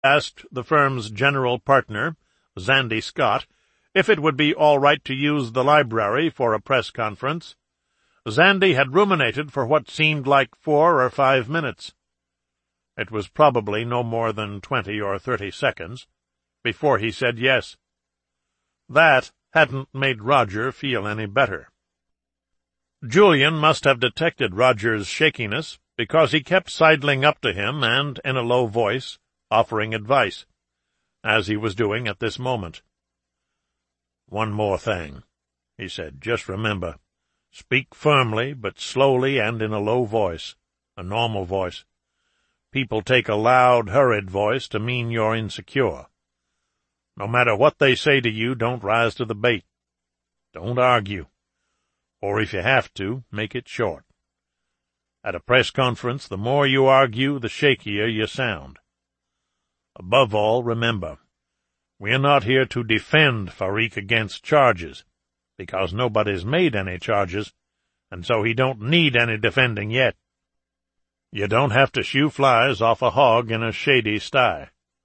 asked the firm's general partner, Zandy Scott, if it would be all right to use the library for a press conference. Zandy had ruminated for what seemed like 4 or 5 minutes. It was probably no more than 20 or 30 seconds before he said yes. That hadn't made Roger feel any better. Julian must have detected Roger's shakiness, because he kept sidling up to him and, in a low voice, offering advice, as he was doing at this moment. "One more thing," he said. "Just remember, speak firmly but slowly and in a low voice, a normal voice. People take a loud, hurried voice to mean you're insecure. No matter what they say to you, don't rise to the bait. Don't argue. Or if you have to, make it short. At a press conference, the more you argue, the shakier you sound. Above all, remember, we're not here to defend Farik against charges, because nobody's made any charges, and so he don't need any defending yet. You don't have to shoo flies off a hog in a shady sty."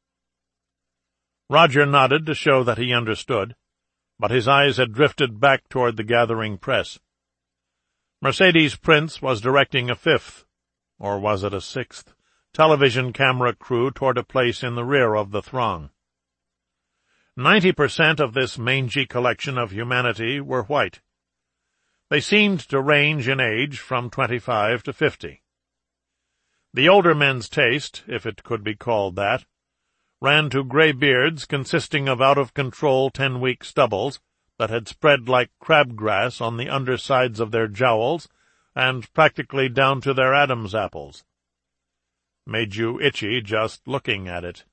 Roger nodded to show that he understood, but his eyes had drifted back toward the gathering press. Mercedes Prince was directing a 5th, or was it a 6th, television camera crew toward a place in the rear of the throng. 90% of this mangy collection of humanity were white. They seemed to range in age from 25 to 50. The older men's taste, if it could be called that, ran to gray beards consisting of out-of-control 10-week stubbles that had spread like crabgrass on the undersides of their jowls and practically down to their Adam's apples. Made you itchy just looking at it.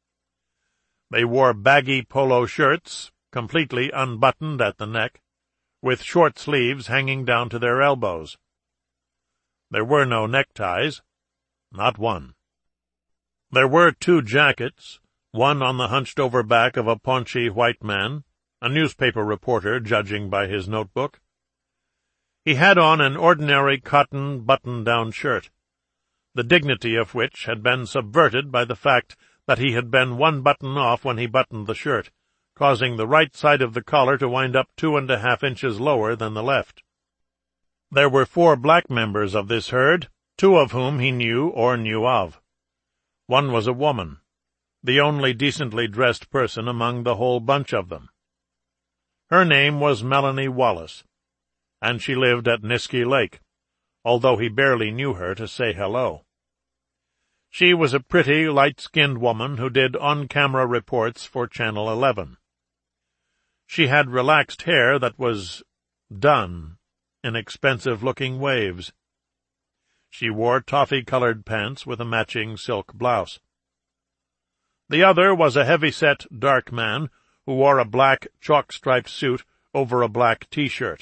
They wore baggy polo shirts, completely unbuttoned at the neck, with short sleeves hanging down to their elbows. There were no neckties, not one. There were 2 jackets, one on the hunched-over back of a paunchy white man, a newspaper reporter judging by his notebook. He had on an ordinary cotton button-down shirt, the dignity of which had been subverted by the fact that he had been 1 button off when he buttoned the shirt, causing the right side of the collar to wind up 2½ inches lower than the left. There were 4 black members of this herd, 2 of whom he knew or knew of. One was a woman, the only decently dressed person among the whole bunch of them. Her name was Melanie Wallace, and she lived at Niskey Lake, although he barely knew her to say hello. She was a pretty, light-skinned woman who did on-camera reports for Channel 11. She had relaxed hair that was done in expensive-looking waves. She wore toffee-colored pants with a matching silk blouse. The other was a heavy-set, dark man who wore a black, chalk-striped suit over a black T-shirt.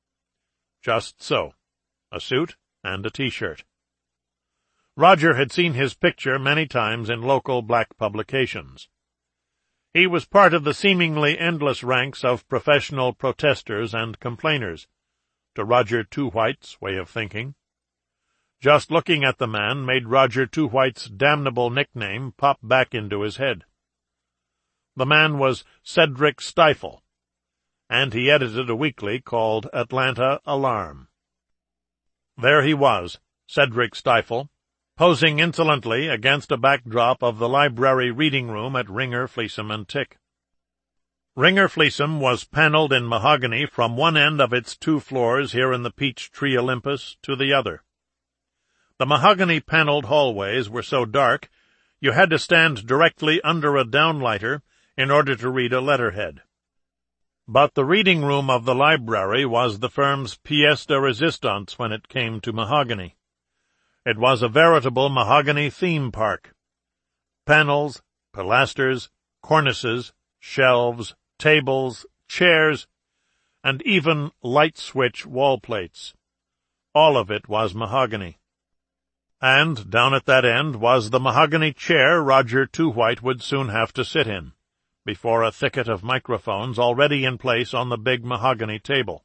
Just so, a suit and a T-shirt. Roger had seen his picture many times in local black publications. He was part of the seemingly endless ranks of professional protesters and complainers, to Roger Two White's way of thinking. Just looking at the man made Roger Two White's damnable nickname pop back into his head. The man was Cedric Stifle, and he edited a weekly called Atlanta Alarm. There he was, Cedric Stifle, posing insolently against a backdrop of the library reading room at Ringer, Fleesham and Tick. Ringer Fleesham was paneled in mahogany from one end of its 2 floors here in the Peachtree Olympus to the other. The mahogany-paneled hallways were so dark you had to stand directly under a downlighter in order to read a letterhead. But the reading room of the library was the firm's pièce de résistance when it came to mahogany. It was a veritable mahogany theme park. Panels, pilasters, cornices, shelves, tables, chairs, and even light-switch wall plates. All of it was mahogany. And down at that end was the mahogany chair Roger Two White would soon have to sit in, before a thicket of microphones already in place on the big mahogany table.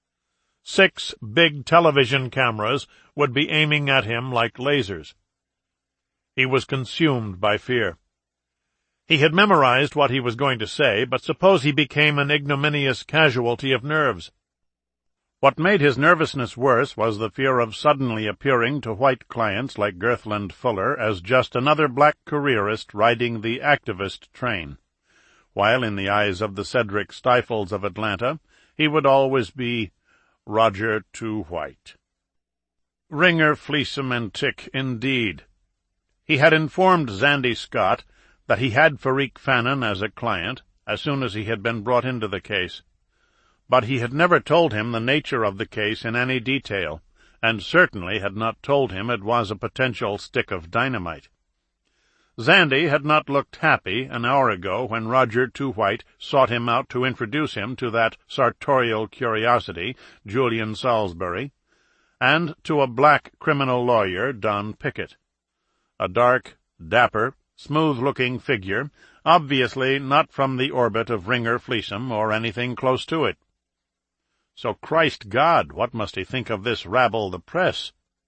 6 big television cameras would be aiming at him like lasers. He was consumed by fear. He had memorized what he was going to say, but suppose he became an ignominious casualty of nerves. What made his nervousness worse was the fear of suddenly appearing to white clients like Girthland Fuller as just another black careerist riding the activist train, while in the eyes of the Cedric Stifles of Atlanta he would always be Roger Too White. Ringer, Fleesome, and Tick, indeed. He had informed Zandy Scott that he had Farik Fannin as a client as soon as he had been brought into the case, but he had never told him the nature of the case in any detail, and certainly had not told him it was a potential stick of dynamite. Zandy had not looked happy an hour ago when Roger Too White sought him out to introduce him to that sartorial curiosity, Julian Salisbury, and to a black criminal lawyer, Don Pickett, a dark, dapper, smooth-looking figure, obviously not from the orbit of Ringer Fleesome or anything close to it. So, Christ God, what must he think of this rabble, the press?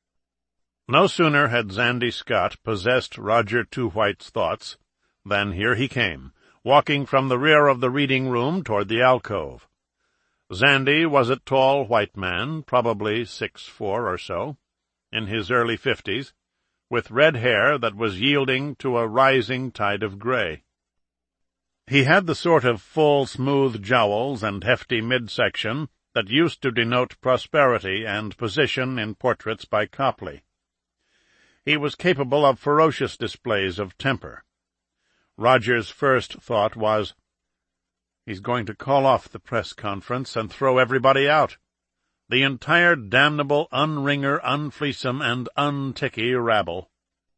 No sooner had Zandy Scott possessed Roger Too White's thoughts than here he came, walking from the rear of the reading-room toward the alcove. Zandy was a tall white man, probably 6'4" or so, in his early 50s, with red hair that was yielding to a rising tide of gray. He had the sort of full, smooth jowls and hefty midsection that used to denote prosperity and position in portraits by Copley. He was capable of ferocious displays of temper. Roger's first thought was, "He's going to call off the press conference and throw everybody out. The entire damnable un-Ringer, un-Fleesome, and un-Ticky rabble."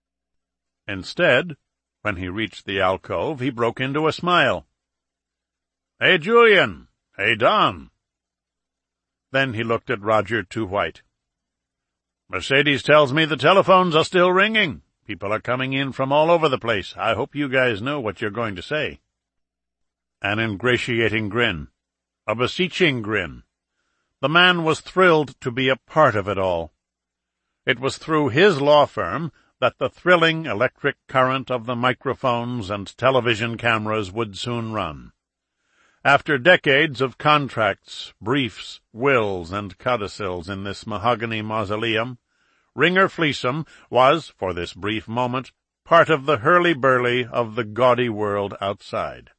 Instead, when he reached the alcove, he broke into a smile. "Hey, Julian! Hey, Don!" Then he looked at Roger Too White. "Mercedes tells me the telephones are still ringing. People are coming in from all over the place. I hope you guys know what you're going to say." An ingratiating grin. A beseeching grin. The man was thrilled to be a part of it all. It was through his law firm that the thrilling electric current of the microphones and television cameras would soon run. After decades of contracts, briefs, wills, and codicils in this mahogany mausoleum, Ringer Fleesome was, for this brief moment, part of the hurly-burly of the gaudy world outside.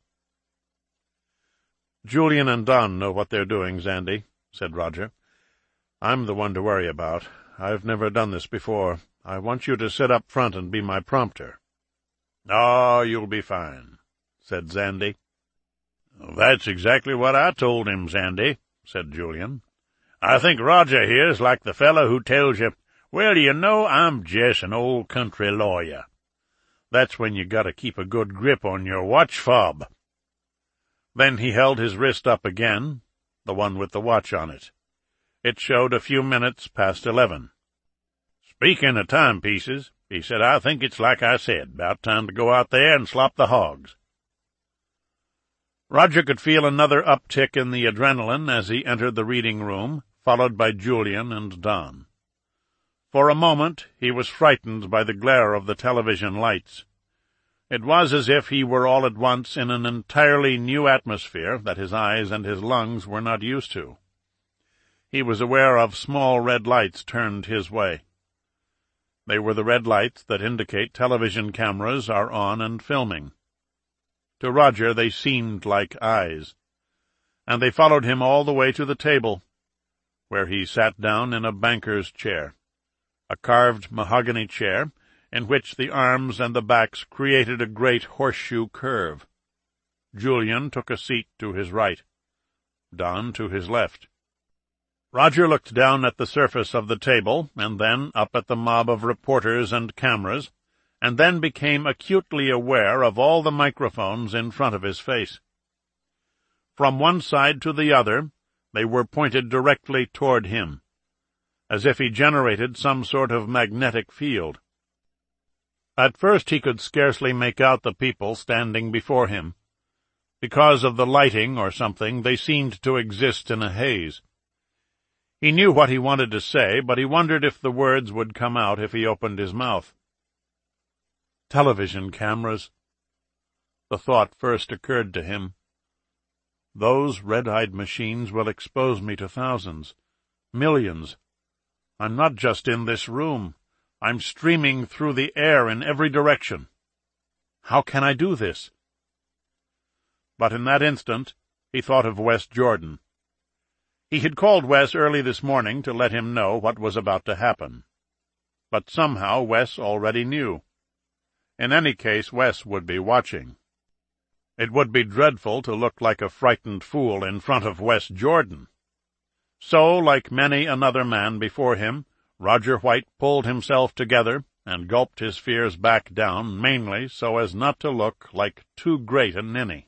"Julian and Don know what they're doing, Zandy," said Roger. "I'm the one to worry about. I've never done this before. I want you to sit up front and be my prompter." "Oh, you'll be fine," said Zandy. "That's exactly what I told him, Zandy," said Julian. "I think Roger here's like the fellow who tells you, 'Well, you know, I'm just an old country lawyer.' That's when you gotta keep a good grip on your watch fob." Then he held his wrist up again, the one with the watch on it. It showed a few minutes past 11. "Speaking of timepieces," he said, "I think it's like I said, about time to go out there and slop the hogs." Roger could feel another uptick in the adrenaline as he entered the reading-room, followed by Julian and Don. For a moment he was frightened by the glare of the television lights. It was as if he were all at once in an entirely new atmosphere that his eyes and his lungs were not used to. He was aware of small red lights turned his way. They were the red lights that indicate television cameras are on and filming. To Roger they seemed like eyes, and they followed him all the way to the table, where he sat down in a banker's chair, a carved mahogany chair in which the arms and the backs created a great horseshoe curve. Julian took a seat to his right, Don to his left. Roger looked down at the surface of the table, and then up at the mob of reporters and cameras, and then became acutely aware of all the microphones in front of his face. From one side to the other, they were pointed directly toward him, as if he generated some sort of magnetic field. At first he could scarcely make out the people standing before him. Because of the lighting or something, they seemed to exist in a haze. He knew what he wanted to say, but he wondered if the words would come out if he opened his mouth. Television cameras. The thought first occurred to him. Those red-eyed machines will expose me to thousands, millions. I'm not just in this room. I'm streaming through the air in every direction. How can I do this? But in that instant he thought of Wes Jordan. He had called Wes early this morning to let him know what was about to happen. But somehow Wes already knew. In any case, Wes would be watching. It would be dreadful to look like a frightened fool in front of Wes Jordan. So, like many another man before him, Roger White pulled himself together and gulped his fears back down, mainly so as not to look like too great a ninny.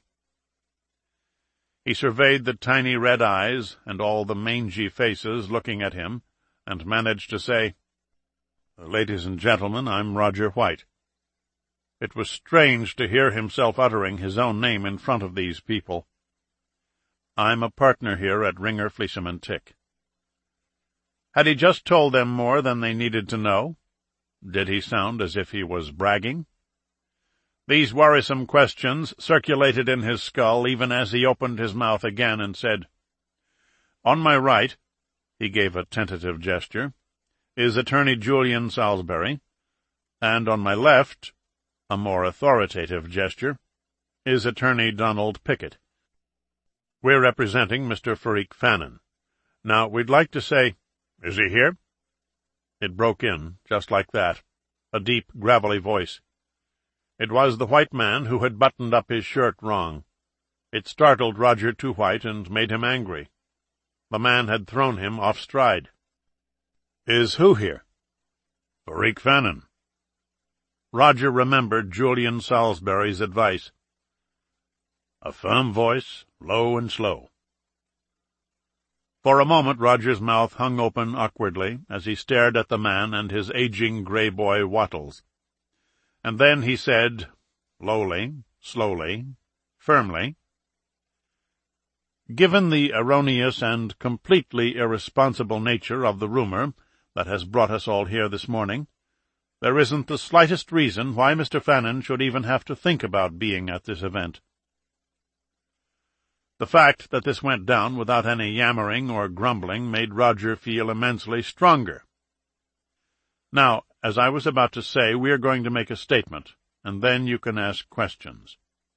He surveyed the tiny red eyes and all the mangy faces looking at him, and managed to say, "Ladies and gentlemen, I'm Roger White." It was strange to hear himself uttering his own name in front of these people. "I'm a partner here at Ringer, Fleesham & Tick." Had he just told them more than they needed to know? Did he sound as if he was bragging? These worrisome questions circulated in his skull even as he opened his mouth again and said, "On my right," he gave a tentative gesture, "is Attorney Julian Salisbury, and on my left," a more authoritative gesture, "is Attorney Donald Pickett. We're representing Mr. Ferrique Fannin. Now, we'd like to say—" "Is he here?" It broke in, just like that, a deep, gravelly voice. It was the white man who had buttoned up his shirt wrong. It startled Roger too White and made him angry. The man had thrown him off stride. "Is who here?" "Ferrique Fannin." Roger remembered Julian Salisbury's advice. A firm voice, low and slow. For a moment Roger's mouth hung open awkwardly as he stared at the man and his aging grey boy Wattles. And then he said, lowly, slowly, firmly, "Given the erroneous and completely irresponsible nature of the rumor that has brought us all here this morning, there isn't the slightest reason why Mr. Fannin should even have to think about being at this event." The fact that this went down without any yammering or grumbling made Roger feel immensely stronger. "Now, as I was about to say, we are going to make a statement, and then you can ask questions."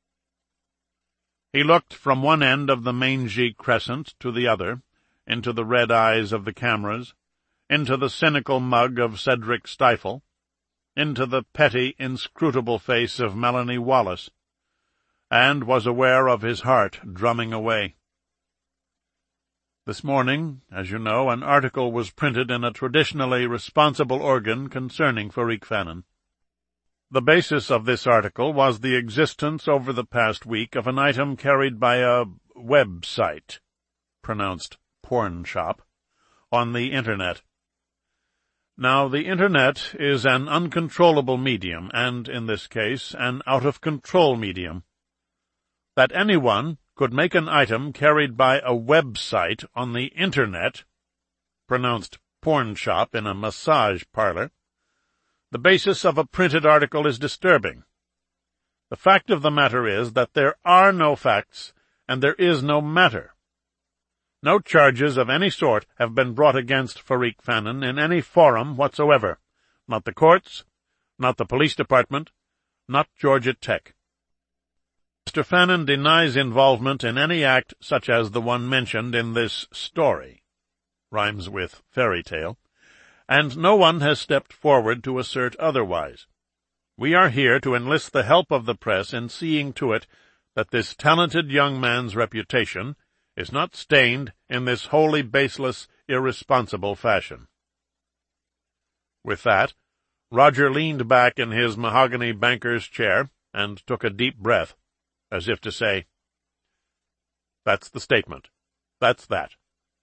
He looked from one end of the mangy crescent to the other, into the red eyes of the cameras, into the cynical mug of Cedric Stifle, into the petty, inscrutable face of Melanie Wallace, and was aware of his heart drumming away. This morning, as you know, an article was printed in a traditionally responsible organ concerning Ferrique Fannin. The basis of this article was the existence over the past week of an item carried by a website, pronounced porn shop, on the Internet. Now, the Internet is an uncontrollable medium, and, in this case, an out-of-control medium. That anyone could make an item carried by a website on the Internet, pronounced porn shop in a massage parlor, the basis of a printed article is disturbing. The fact of the matter is that there are no facts and there is no matter. No charges of any sort have been brought against Ferrique Fannin in any forum whatsoever. Not the courts, not the police department, not Georgia Tech. Mr. Fannin denies involvement in any act such as the one mentioned in this story, rhymes with fairy tale, and no one has stepped forward to assert otherwise. We are here to enlist the help of the press in seeing to it that this talented young man's reputation is not stained in this wholly baseless, irresponsible fashion. With that, Roger leaned back in his mahogany banker's chair and took a deep breath, as if to say, "That's the statement. That's that."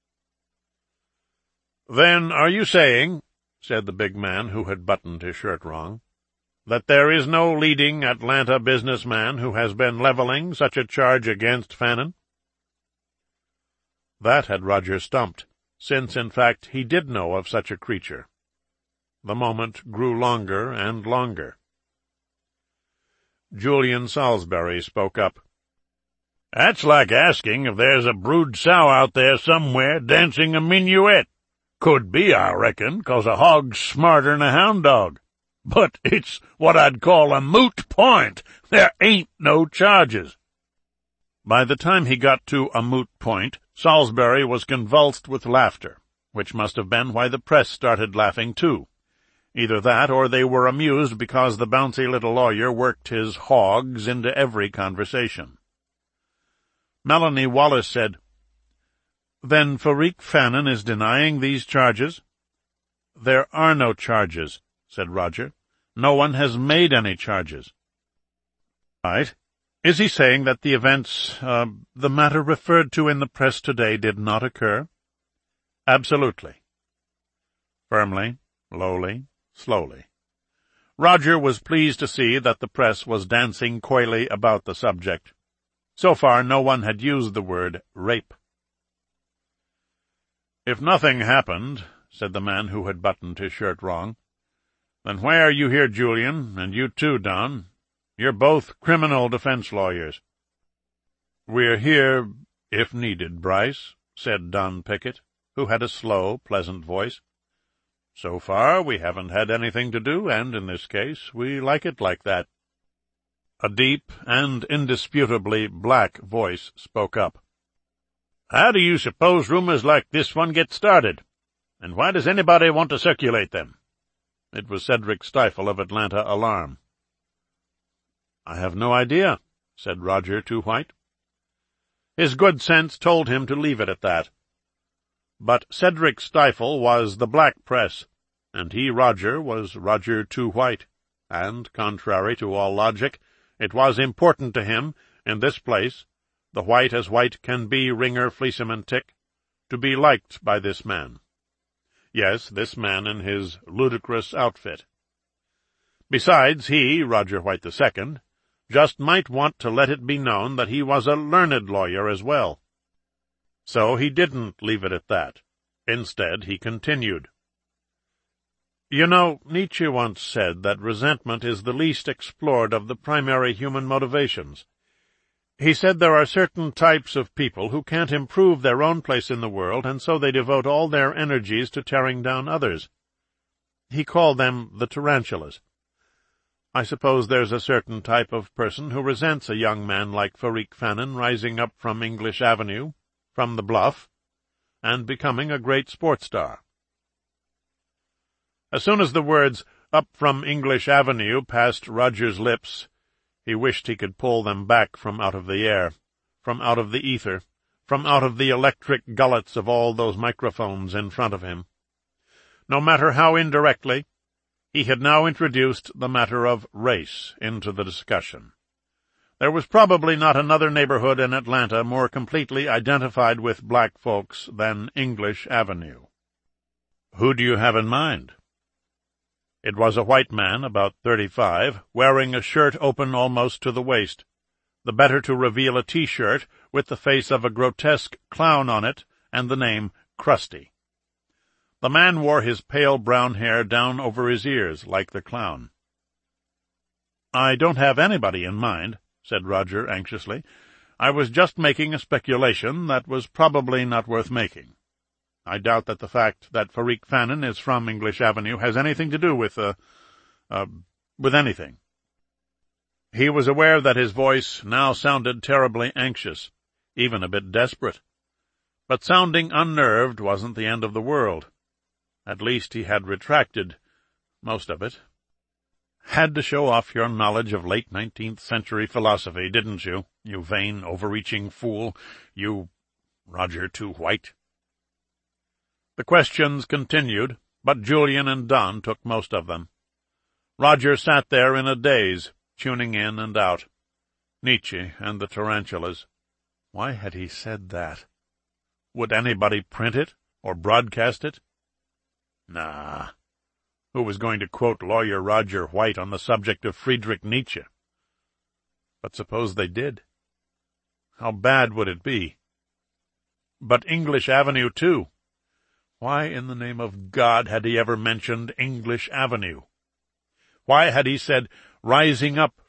"Then are you saying," said the big man who had buttoned his shirt wrong, "that there is no leading Atlanta businessman who has been leveling such a charge against Fannin?" That had Roger stumped, since, in fact, he did know of such a creature. The moment grew longer and longer. Julian Salisbury spoke up. "That's like asking if there's a brood sow out there somewhere dancing a minuet. Could be, I reckon, 'cause a hog's smarter'n a hound dog. But it's what I'd call a moot point. There ain't no charges." By the time he got to a moot point, Salisbury was convulsed with laughter, which must have been why the press started laughing too. Either that, or they were amused because the bouncy little lawyer worked his hogs into every conversation. Melanie Wallace said, "Then Fariq Fannin is denying these charges?" "There are no charges," said Roger. "No one has made any charges." "Right. Is he saying that the events, the matter referred to in the press today did not occur?" "Absolutely." Firmly, lowly, slowly. Roger was pleased to see that the press was dancing coyly about the subject. So far no one had used the word rape. "If nothing happened," said the man who had buttoned his shirt wrong, "then why are you here, Julian, and you too, Don? You're both criminal defense lawyers." "We're here, if needed, Bryce," said Don Pickett, who had a slow, pleasant voice. "So far we haven't had anything to do, and in this case we like it like that." A deep and indisputably black voice spoke up. "How do you suppose rumors like this one get started? And why does anybody want to circulate them?" It was Cedric Stifle of Atlanta Alarm. "I have no idea," said Roger Too White. His good sense told him to leave it at that. But Cedric Stifle was the black press, and he, Roger, was Roger Too White, and, contrary to all logic, it was important to him, in this place, the white as white can be ringer Fleeceman Tick, to be liked by this man. Yes, this man in his ludicrous outfit. Besides, he, Roger White II, just might want to let it be known that he was a learned lawyer as well. So he didn't leave it at that. Instead, he continued. "You know, Nietzsche once said that resentment is the least explored of the primary human motivations. He said there are certain types of people who can't improve their own place in the world, and so they devote all their energies to tearing down others. He called them the tarantulas. I suppose there's a certain type of person who resents a young man like Fariq Fannin rising up from English Avenue, from the bluff, and becoming a great sports star." As soon as the words "up from English Avenue" passed Roger's lips, he wished he could pull them back from out of the air, from out of the ether, from out of the electric gullets of all those microphones in front of him. No matter how indirectly, he had now introduced the matter of race into the discussion. There was probably not another neighborhood in Atlanta more completely identified with black folks than English Avenue. "Who do you have in mind?" It was a white man, about 35, wearing a shirt open almost to the waist, the better to reveal a T-shirt with the face of a grotesque clown on it and the name Krusty. The man wore his pale brown hair down over his ears, like the clown. "I don't have anybody in mind," said Roger anxiously. "I was just making a speculation that was probably not worth making. I doubt that the fact that Fariq Fannin is from English Avenue has anything to do with anything." He was aware that his voice now sounded terribly anxious, even a bit desperate. But sounding unnerved wasn't the end of the world. At least he had retracted most of it. "Had to show off your knowledge of late 19th century philosophy, didn't you, you vain, overreaching fool, you Roger Too White?" The questions continued, but Julian and Don took most of them. Roger sat there in a daze, tuning in and out. Nietzsche and the tarantulas. Why had he said that? Would anybody print it or broadcast it? Nah. Who was going to quote Lawyer Roger White on the subject of Friedrich Nietzsche? But suppose they did? How bad would it be? But English Avenue, too. Why in the name of God had he ever mentioned English Avenue? Why had he said rising up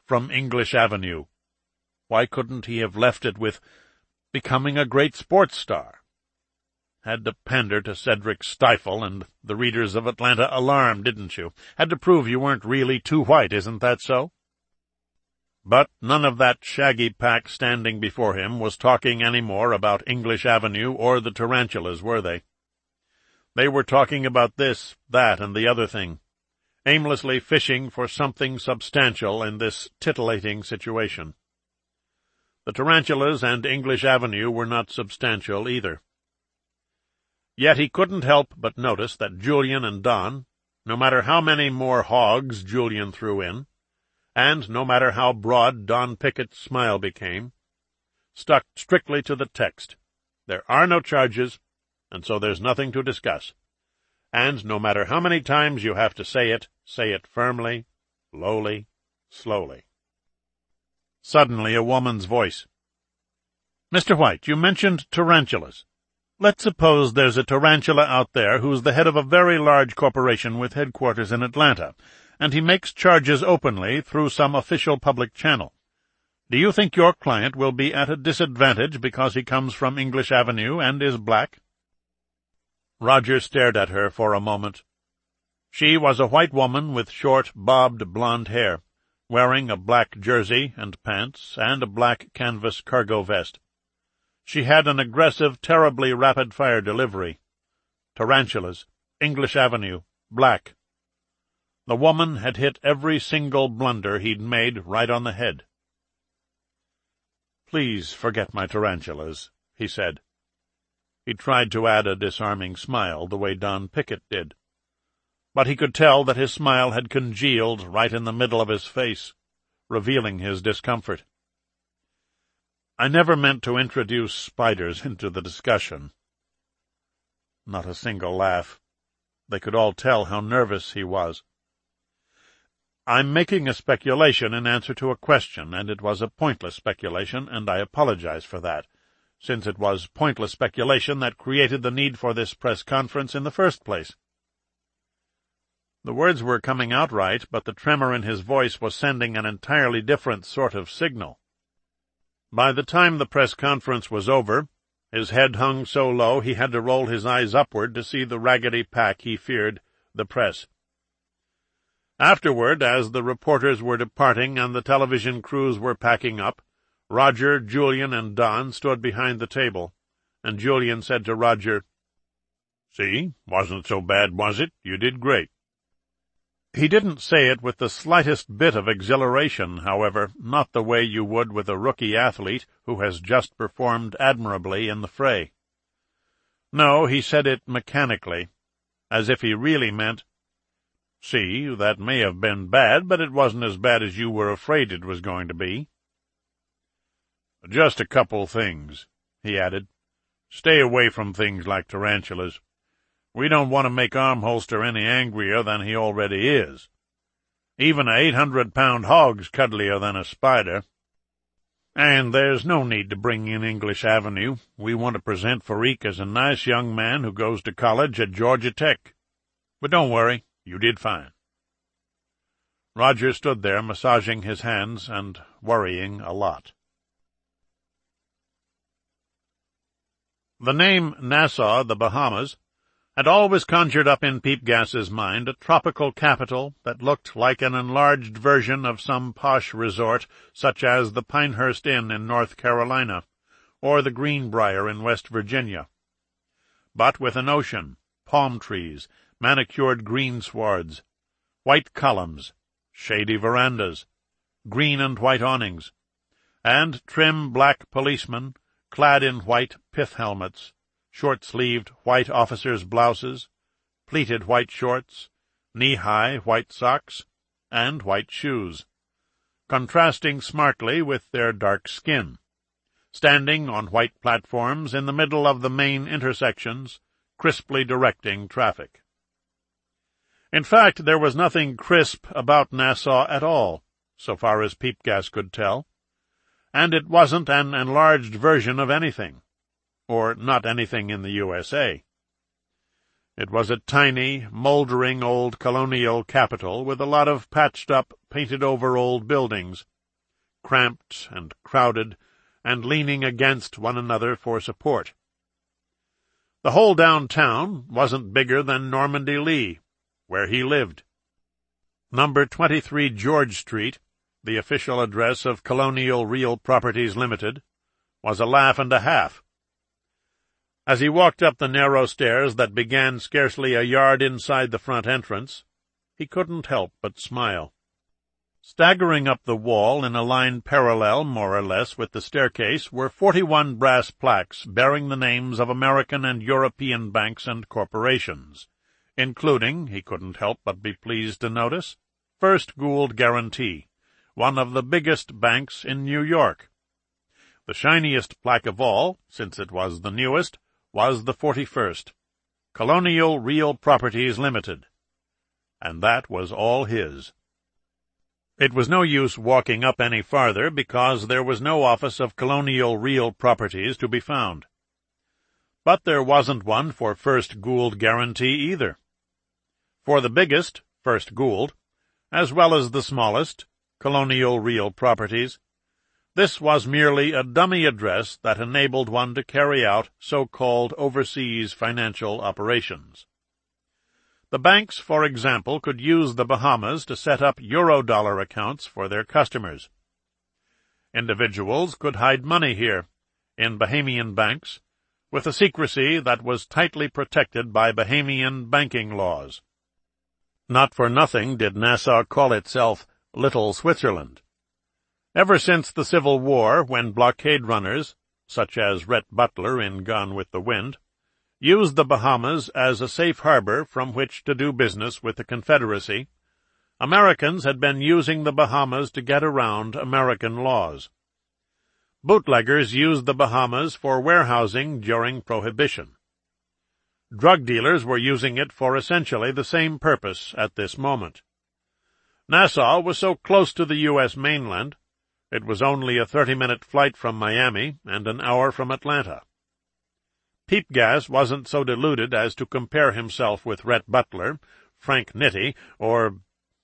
from English Avenue. Why couldn't he have left it with becoming a great sports star? Had to pander to Cedric Stifle and the readers of Atlanta Alarm, didn't you? Had to prove you weren't really too white, isn't that so? But none of that shaggy pack standing before him was talking any more about English Avenue or the tarantulas, were they? They were talking about this, that, and the other thing, aimlessly fishing for something substantial in this titillating situation. The tarantulas and English Avenue were not substantial either. Yet he couldn't help but notice that Julian and Don, no matter how many more hogs Julian threw in, and no matter how broad Don Pickett's smile became, stuck strictly to the text. There are no charges, and so there's nothing to discuss. And no matter how many times you have to say it firmly, lowly, slowly. Suddenly a woman's voice. "Mr. White, you mentioned tarantulas. Let's suppose there's a tarantula out there who's the head of a very large corporation with headquarters in Atlanta, and he makes charges openly through some official public channel. Do you think your client will be at a disadvantage because he comes from English Avenue and is black?" Roger stared at her for a moment. She was a white woman with short, bobbed blonde hair, wearing a black jersey and pants and a black canvas cargo vest. She had an aggressive, terribly rapid-fire delivery. Tarantulas, English Avenue, black. The woman had hit every single blunder he'd made right on the head. "Please forget my tarantulas," he said. He tried to add a disarming smile, the way Don Pickett did. But he could tell that his smile had congealed right in the middle of his face, revealing his discomfort. "I never meant to introduce spiders into the discussion." Not a single laugh. They could all tell how nervous he was. "I'm making a speculation in answer to a question, and it was a pointless speculation, and I apologize for that, since it was pointless speculation that created the need for this press conference in the first place." The words were coming out right, but the tremor in his voice was sending an entirely different sort of signal. By the time the press conference was over, his head hung so low he had to roll his eyes upward to see the raggedy pack he feared, the press. Afterward, as the reporters were departing and the television crews were packing up, Roger, Julian, and Don stood behind the table, and Julian said to Roger, "See, wasn't so bad, was it? You did great." He didn't say it with the slightest bit of exhilaration, however, not the way you would with a rookie athlete who has just performed admirably in the fray. No, he said it mechanically, as if he really meant, "See, that may have been bad, but it wasn't as bad as you were afraid it was going to be." "Just a couple things," he added. "Stay away from things like tarantulas. We don't want to make Armholster any angrier than he already is. Even a 800-pound hog's cuddlier than a spider. And there's no need to bring in English Avenue. We want to present Farik as a nice young man who goes to college at Georgia Tech. But don't worry, you did fine." Roger stood there massaging his hands and worrying a lot. The name Nassau, the Bahamas, had always conjured up in Peepgas's mind a tropical capital that looked like an enlarged version of some posh resort such as the Pinehurst Inn in North Carolina, or the Greenbrier in West Virginia. But with an ocean, palm trees, manicured greenswards, white columns, shady verandas, green and white awnings, and trim black policemen clad in white pith helmets, short-sleeved white officers' blouses, pleated white shorts, knee-high white socks, and white shoes, contrasting smartly with their dark skin, standing on white platforms in the middle of the main intersections, crisply directing traffic. In fact, there was nothing crisp about Nassau at all, so far as Peepgas could tell, and it wasn't an enlarged version of anything, or not anything in the USA. It was a tiny, moldering old colonial capital with a lot of patched-up, painted-over old buildings, cramped and crowded, and leaning against one another for support. The whole downtown wasn't bigger than Normandy Lee, where he lived. Number 23 George Street, the official address of Colonial Real Properties Limited, was a laugh and a half. As he walked up the narrow stairs that began scarcely a yard inside the front entrance, he couldn't help but smile. Staggering up the wall in a line parallel, more or less, with the staircase were 41 brass plaques bearing the names of American and European banks and corporations, including, he couldn't help but be pleased to notice, First Gould Guarantee, one of the biggest banks in New York. The shiniest plaque of all, since it was the newest, was the 41st, Colonial Real Properties Limited. And that was all his. It was no use walking up any farther, because there was no office of Colonial Real Properties to be found. But there wasn't one for First Gould Guarantee either. For the biggest, First Gould, as well as the smallest, Colonial Real Properties, this was merely a dummy address that enabled one to carry out so-called overseas financial operations. The banks, for example, could use the Bahamas to set up Eurodollar accounts for their customers. Individuals could hide money here, in Bahamian banks, with a secrecy that was tightly protected by Bahamian banking laws. Not for nothing did Nassau call itself Little Switzerland. Ever since the Civil War, when blockade runners, such as Rhett Butler in Gone with the Wind, used the Bahamas as a safe harbor from which to do business with the Confederacy, Americans had been using the Bahamas to get around American laws. Bootleggers used the Bahamas for warehousing during Prohibition. Drug dealers were using it for essentially the same purpose at this moment. Nassau was so close to the U.S. mainland, it was only a 30-minute flight from Miami and an hour from Atlanta. Peepgas wasn't so deluded as to compare himself with Rhett Butler, Frank Nitti, or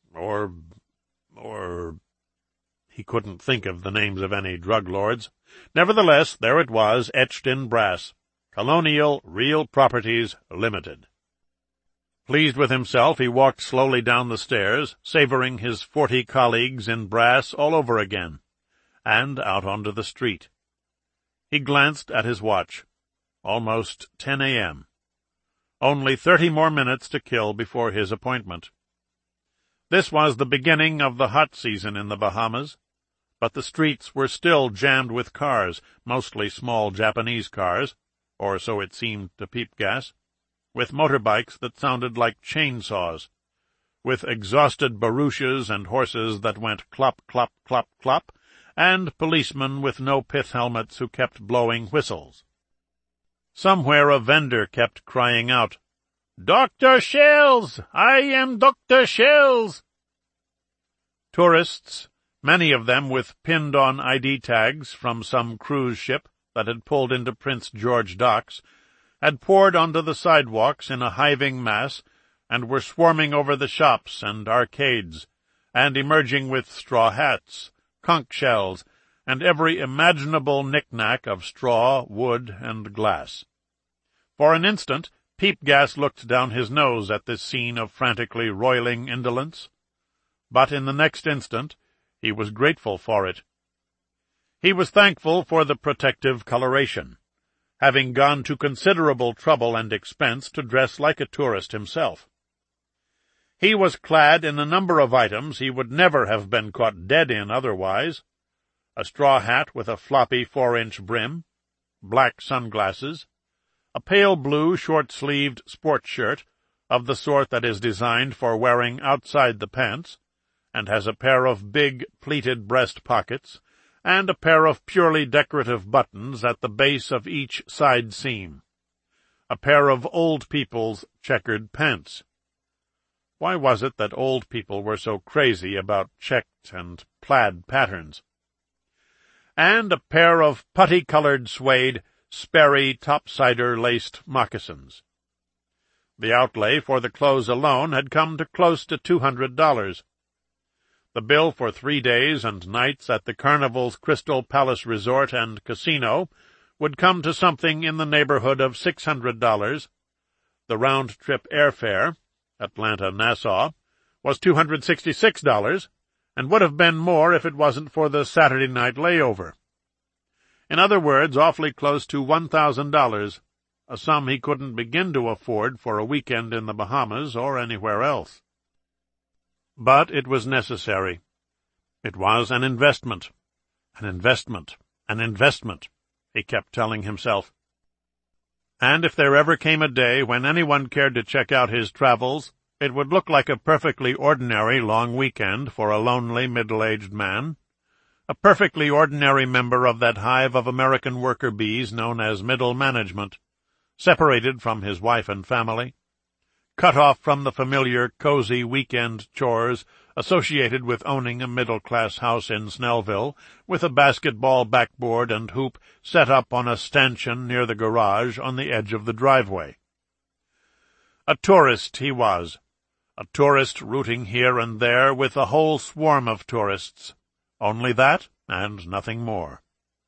he couldn't think of the names of any drug lords. Nevertheless, there it was, etched in brass, Colonial Real Properties Limited. Pleased with himself, he walked slowly down the stairs, savoring his 40 colleagues in brass all over again, and out onto the street. He glanced at his watch. Almost 10 a.m. Only 30 more minutes to kill before his appointment. This was the beginning of the hot season in the Bahamas, but the streets were still jammed with cars, mostly small Japanese cars, or so it seemed to Peepgas, with motorbikes that sounded like chainsaws, with exhausted barouches and horses that went clop, clop, clop, clop, and policemen with no pith helmets who kept blowing whistles. Somewhere a vendor kept crying out, "Dr. Shells! I am Dr. Shells!" Tourists, many of them with pinned-on ID tags from some cruise ship that had pulled into Prince George docks, had poured onto the sidewalks in a hiving mass and were swarming over the shops and arcades, and emerging with straw hats, conch shells, and every imaginable knick-knack of straw, wood, and glass. For an instant, Peepgas looked down his nose at this scene of frantically roiling indolence, but in the next instant he was grateful for it. He was thankful for the protective coloration, having gone to considerable trouble and expense to dress like a tourist himself. He was clad in a number of items he would never have been caught dead in otherwise: a straw hat with a floppy 4-inch brim, black sunglasses, a pale blue short-sleeved sport shirt of the sort that is designed for wearing outside the pants, and has a pair of big pleated breast pockets, and a pair of purely decorative buttons at the base of each side seam, a pair of old people's checkered pants. Why was it that old people were so crazy about checked and plaid patterns? And a pair of putty-colored suede Sperry topsider-laced moccasins. The outlay for the clothes alone had come to close to $200. The bill for 3 days and nights at the Carnival's Crystal Palace Resort and Casino would come to something in the neighborhood of $600. The round-trip airfare, Atlanta-Nassau, was $266, and would have been more if it wasn't for the Saturday night layover. In other words, awfully close to $1,000, a sum he couldn't begin to afford for a weekend in the Bahamas or anywhere else. But it was necessary. It was an investment, an investment, an investment, he kept telling himself. And if there ever came a day when anyone cared to check out his travels, it would look like a perfectly ordinary long weekend for a lonely middle-aged man, a perfectly ordinary member of that hive of American worker bees known as middle management, separated from his wife and family, cut off from the familiar, cozy weekend chores associated with owning a middle-class house in Snellville, with a basketball backboard and hoop set up on a stanchion near the garage on the edge of the driveway. A tourist he was, a tourist rooting here and there with a whole swarm of tourists. Only that, and nothing more.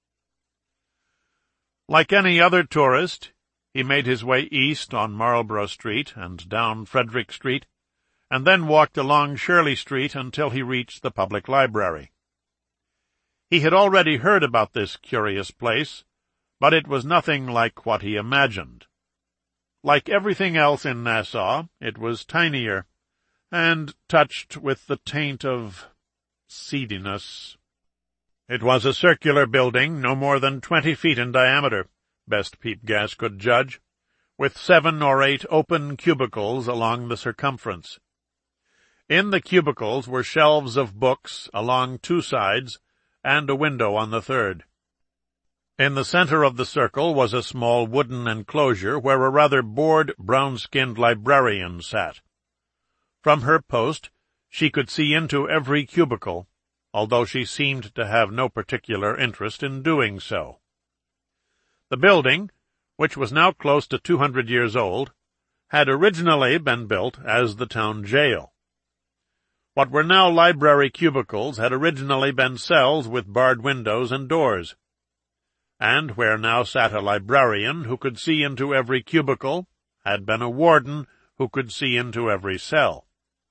Like any other tourist, he made his way east on Marlborough Street and down Frederick Street, and then walked along Shirley Street until he reached the public library. He had already heard about this curious place, but it was nothing like what he imagined. Like everything else in Nassau, it was tinier, and touched with the taint of seediness. It was a circular building, no more than 20 feet in diameter, best Peepgas could judge, with 7 or 8 open cubicles along the circumference. In the cubicles were shelves of books along 2 sides, and a window on the third. In the center of the circle was a small wooden enclosure where a rather bored, brown-skinned librarian sat. From her post she could see into every cubicle, although she seemed to have no particular interest in doing so. The building, which was now close to 200 years old, had originally been built as the town jail. What were now library cubicles had originally been cells with barred windows and doors, and where now sat a librarian who could see into every cubicle had been a warden who could see into every cell.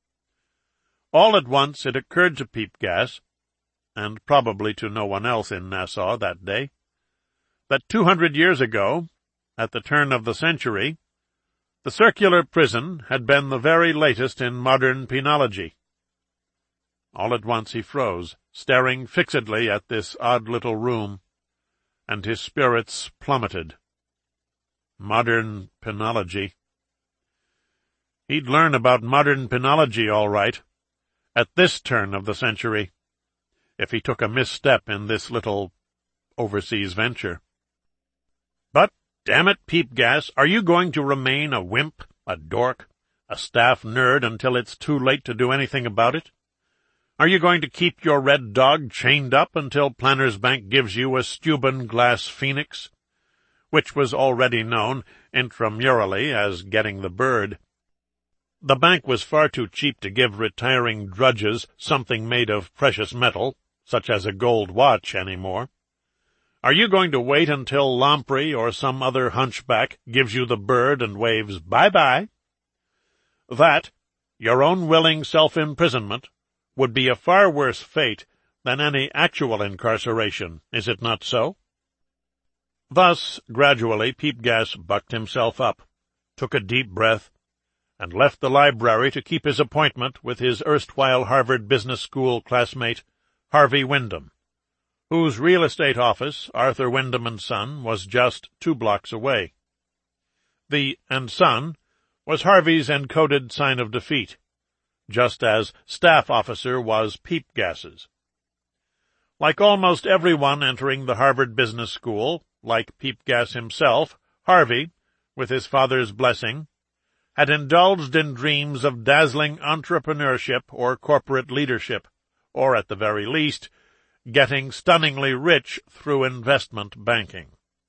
All at once it occurred to Peepgas, and probably to no one else in Nassau that day, that 200 years ago, at the turn of the century, the circular prison had been the very latest in modern penology. All at once he froze, staring fixedly at this odd little room, and his spirits plummeted. Modern penology. He'd learn about modern penology all right, at this turn of the century, if he took a misstep in this little overseas venture. But, damn it, Peepgas, are you going to remain a wimp, a dork, a staff nerd until it's too late to do anything about it? Are you going to keep your red dog chained up until Planners Bank gives you a Steuben glass phoenix, which was already known intramurally as getting the bird? The bank was far too cheap to give retiring drudges something made of precious metal, such as a gold watch, any more. Are you going to wait until Lamprey or some other hunchback gives you the bird and waves bye-bye? That, your own willing self-imprisonment, would be a far worse fate than any actual incarceration, is it not so? Thus, gradually, Peepgas bucked himself up, took a deep breath, and left the library to keep his appointment with his erstwhile Harvard Business School classmate, Harvey Wyndham, whose real estate office, Arthur Wyndham & Son, was just 2 blocks away. The & Son was Harvey's encoded sign of defeat, just as staff officer was Peepgas's. Like almost everyone entering the Harvard Business School, like Peepgas himself, Harvey, with his father's blessing, had indulged in dreams of dazzling entrepreneurship or corporate leadership, or at the very least, getting stunningly rich through investment banking.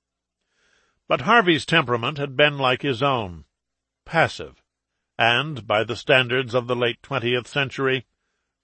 But Harvey's temperament had been like his own, passive, and, by the standards of the late 20th century,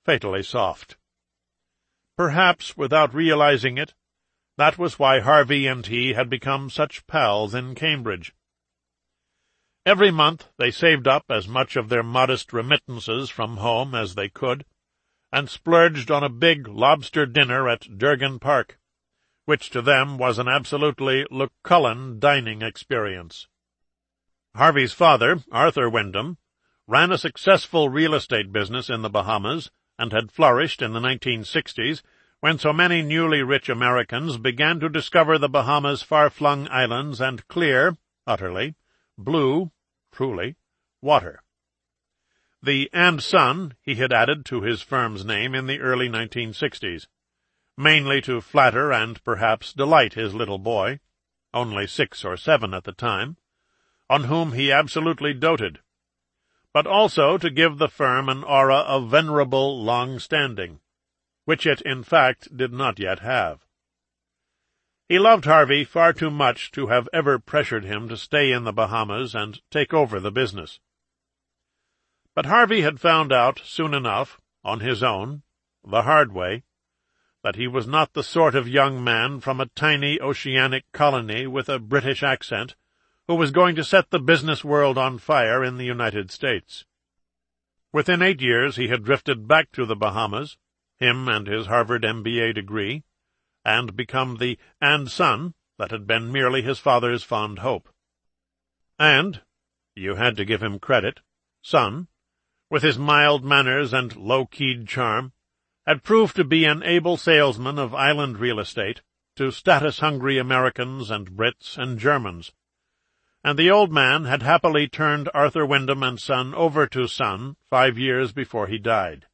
fatally soft. Perhaps, without realizing it, that was why Harvey and he had become such pals in Cambridge. Every month they saved up as much of their modest remittances from home as they could, and splurged on a big lobster dinner at Durgan Park, which to them was an absolutely Lucullan dining experience. Harvey's father, Arthur Wyndham, ran a successful real estate business in the Bahamas and had flourished in the 1960s when so many newly rich Americans began to discover the Bahamas' far-flung islands and clear, utterly, blue, truly, water. The "and Son" he had added to his firm's name in the early 1960s, mainly to flatter and perhaps delight his little boy, only 6 or 7 at the time, on whom he absolutely doted, but also to give the firm an aura of venerable long-standing, which it in fact did not yet have. He loved Harvey far too much to have ever pressured him to stay in the Bahamas and take over the business. But Harvey had found out soon enough, on his own, the hard way, that he was not the sort of young man from a tiny oceanic colony with a British accent who was going to set the business world on fire in the United States. Within 8 years he had drifted back to the Bahamas, him and his Harvard MBA degree, and become the "and Son" that had been merely his father's fond hope. And, you had to give him credit, Son, with his mild manners and low-keyed charm, had proved to be an able salesman of island real estate to status-hungry Americans and Brits and Germans, and the old man had happily turned Arthur Wyndham and Son over to Son 5 years before he died.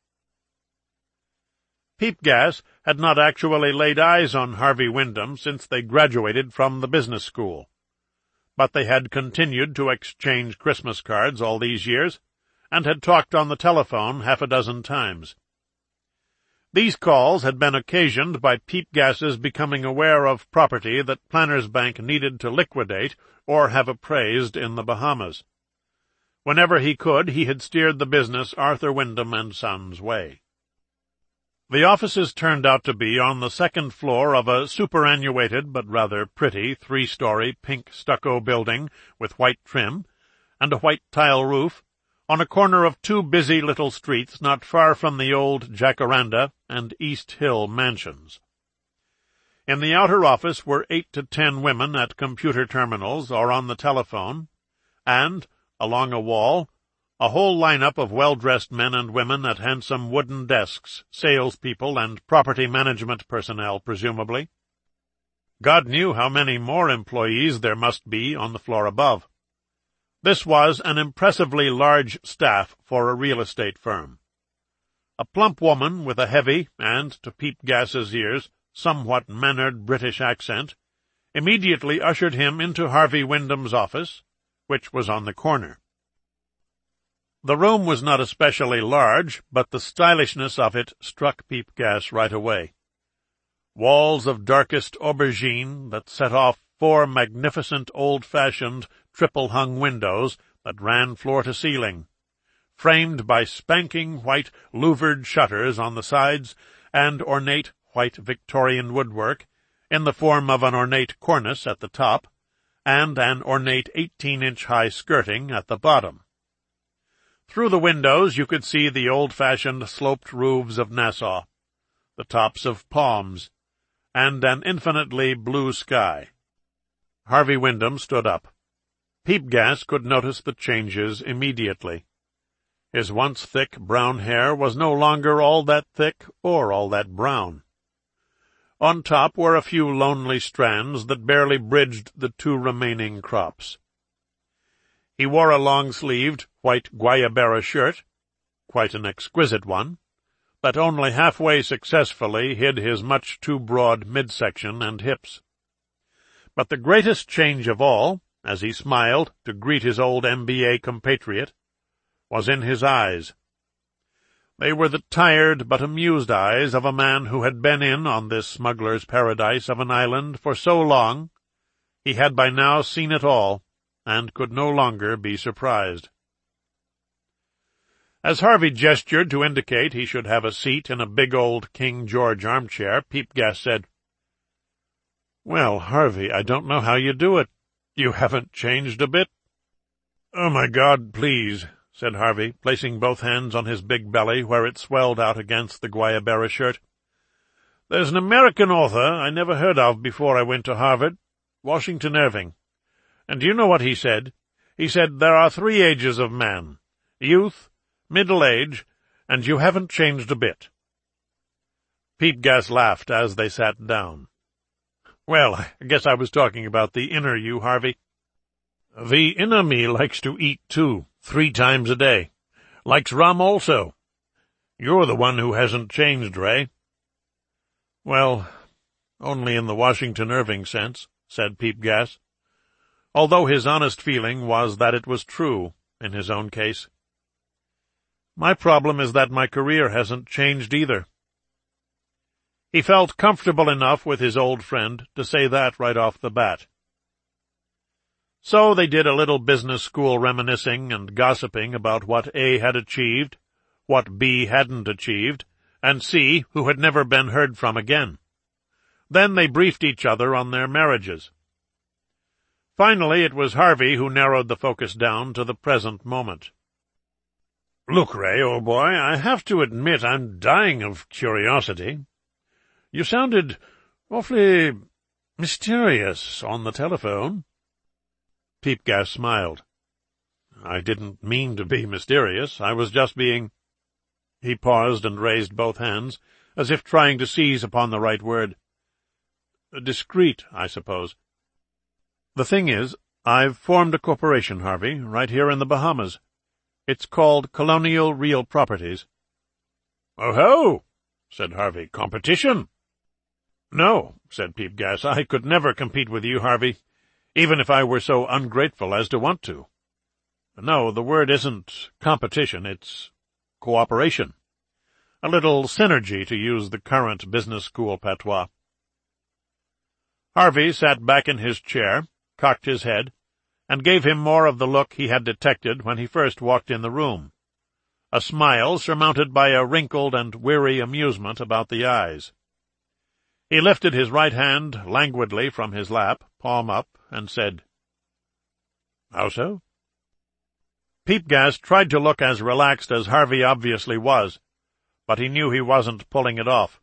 Peepgas had not actually laid eyes on Harvey Wyndham since they graduated from the business school, but they had continued to exchange Christmas cards all these years, and had talked on the telephone 6 times. These calls had been occasioned by Peepgas's becoming aware of property that Planners Bank needed to liquidate or have appraised in the Bahamas. Whenever he could, he had steered the business Arthur Wyndham and Son's way. The offices turned out to be on the 2nd floor of a superannuated but rather pretty 3-story pink stucco building with white trim and a white tile roof, on a corner of 2 busy little streets not far from the old Jacaranda and East Hill mansions. In the outer office were 8 to 10 women at computer terminals or on the telephone, and, along a wall, a whole line-up of well-dressed men and women at handsome wooden desks, salespeople and property management personnel, presumably. God knew how many more employees there must be on the floor above. This was an impressively large staff for a real estate firm. A plump woman with a heavy and, to Peepgas's ears, somewhat mannered British accent immediately ushered him into Harvey Wyndham's office, which was on the corner. The room was not especially large, but the stylishness of it struck Peepgas right away. Walls of darkest aubergine that set off 4 magnificent old-fashioned triple-hung windows that ran floor to ceiling, framed by spanking white louvered shutters on the sides and ornate white Victorian woodwork in the form of an ornate cornice at the top and an ornate 18-inch-high skirting at the bottom. Through the windows you could see the old-fashioned sloped roofs of Nassau, the tops of palms, and an infinitely blue sky. Harvey Wyndham stood up. Peepgas could notice the changes immediately. His once thick brown hair was no longer all that thick or all that brown. On top were a few lonely strands that barely bridged the 2 remaining crops. He wore a long-sleeved white guayabera shirt, quite an exquisite one, that only halfway successfully hid his much too broad midsection and hips. But the greatest change of all, as he smiled to greet his old MBA compatriot, was in his eyes. They were the tired but amused eyes of a man who had been in on this smuggler's paradise of an island for so long, he had by now seen it all, and could no longer be surprised. As Harvey gestured to indicate he should have a seat in a big old King George armchair, Peepgas said, "Well, Harvey, I don't know how you do it. You haven't changed a bit." "Oh, my God, please," said Harvey, placing both hands on his big belly where it swelled out against the Guayabera shirt. "There's an American author I never heard of before I went to Harvard, Washington Irving. And do you know what he said? He said there are 3 ages of man: youth, middle age, and you haven't changed a bit." Peepgas laughed as they sat down. "Well, I guess I was talking about the inner you, Harvey. The inner me likes to eat, too, 3 times a day. Likes rum also. You're the one who hasn't changed, Ray." "Well, only in the Washington Irving sense," said Peepgas, although his honest feeling was that it was true in his own case. "My problem is that my career hasn't changed either." He felt comfortable enough with his old friend to say that right off the bat. So they did a little business school reminiscing and gossiping about what A had achieved, what B hadn't achieved, and C, who had never been heard from again. Then they briefed each other on their marriages. Finally, it was Harvey who narrowed the focus down to the present moment. "Look, Ray, old boy, I have to admit I'm dying of curiosity. You sounded awfully mysterious on the telephone." Peepgas smiled. "I didn't mean to be mysterious. I was just being—" He paused and raised both hands, as if trying to seize upon the right word. "Discreet, I suppose. The thing is, I've formed a corporation, Harvey, right here in the Bahamas. It's called Colonial Real Properties." "Oh-ho!" said Harvey. "Competition?" "No," said Peepgas. "I could never compete with you, Harvey, even if I were so ungrateful as to want to. No, the word isn't competition, it's cooperation. A little synergy, to use the current business school patois." Harvey sat back in his chair, cocked his head, and gave him more of the look he had detected when he first walked in the room, a smile surmounted by a wrinkled and weary amusement about the eyes. He lifted his right hand languidly from his lap, palm up, and said, "How so?" Peepgas tried to look as relaxed as Harvey obviously was, but he knew he wasn't pulling it off.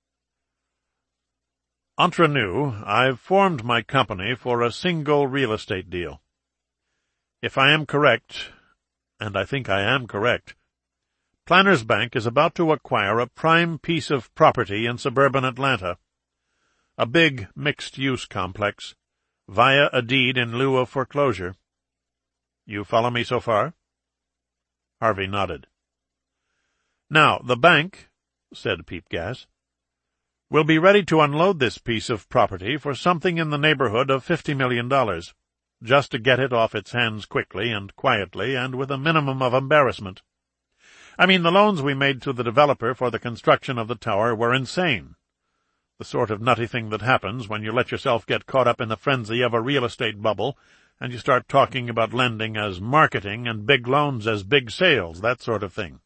"Entre nous, I've formed my company for a single real estate deal. If I am correct, and I think I am correct, Planners Bank is about to acquire a prime piece of property in suburban Atlanta, a big mixed-use complex, via a deed in lieu of foreclosure. You follow me so far?" Harvey nodded. "Now, the bank," said Peepgas, "will be ready to unload this piece of property for something in the neighborhood of $50 million, just to get it off its hands quickly and quietly and with a minimum of embarrassment. I mean, the loans we made to the developer for the construction of the tower were insane. The sort of nutty thing that happens when you let yourself get caught up in the frenzy of a real estate bubble, and you start talking about lending as marketing and big loans as big sales, that sort of thing."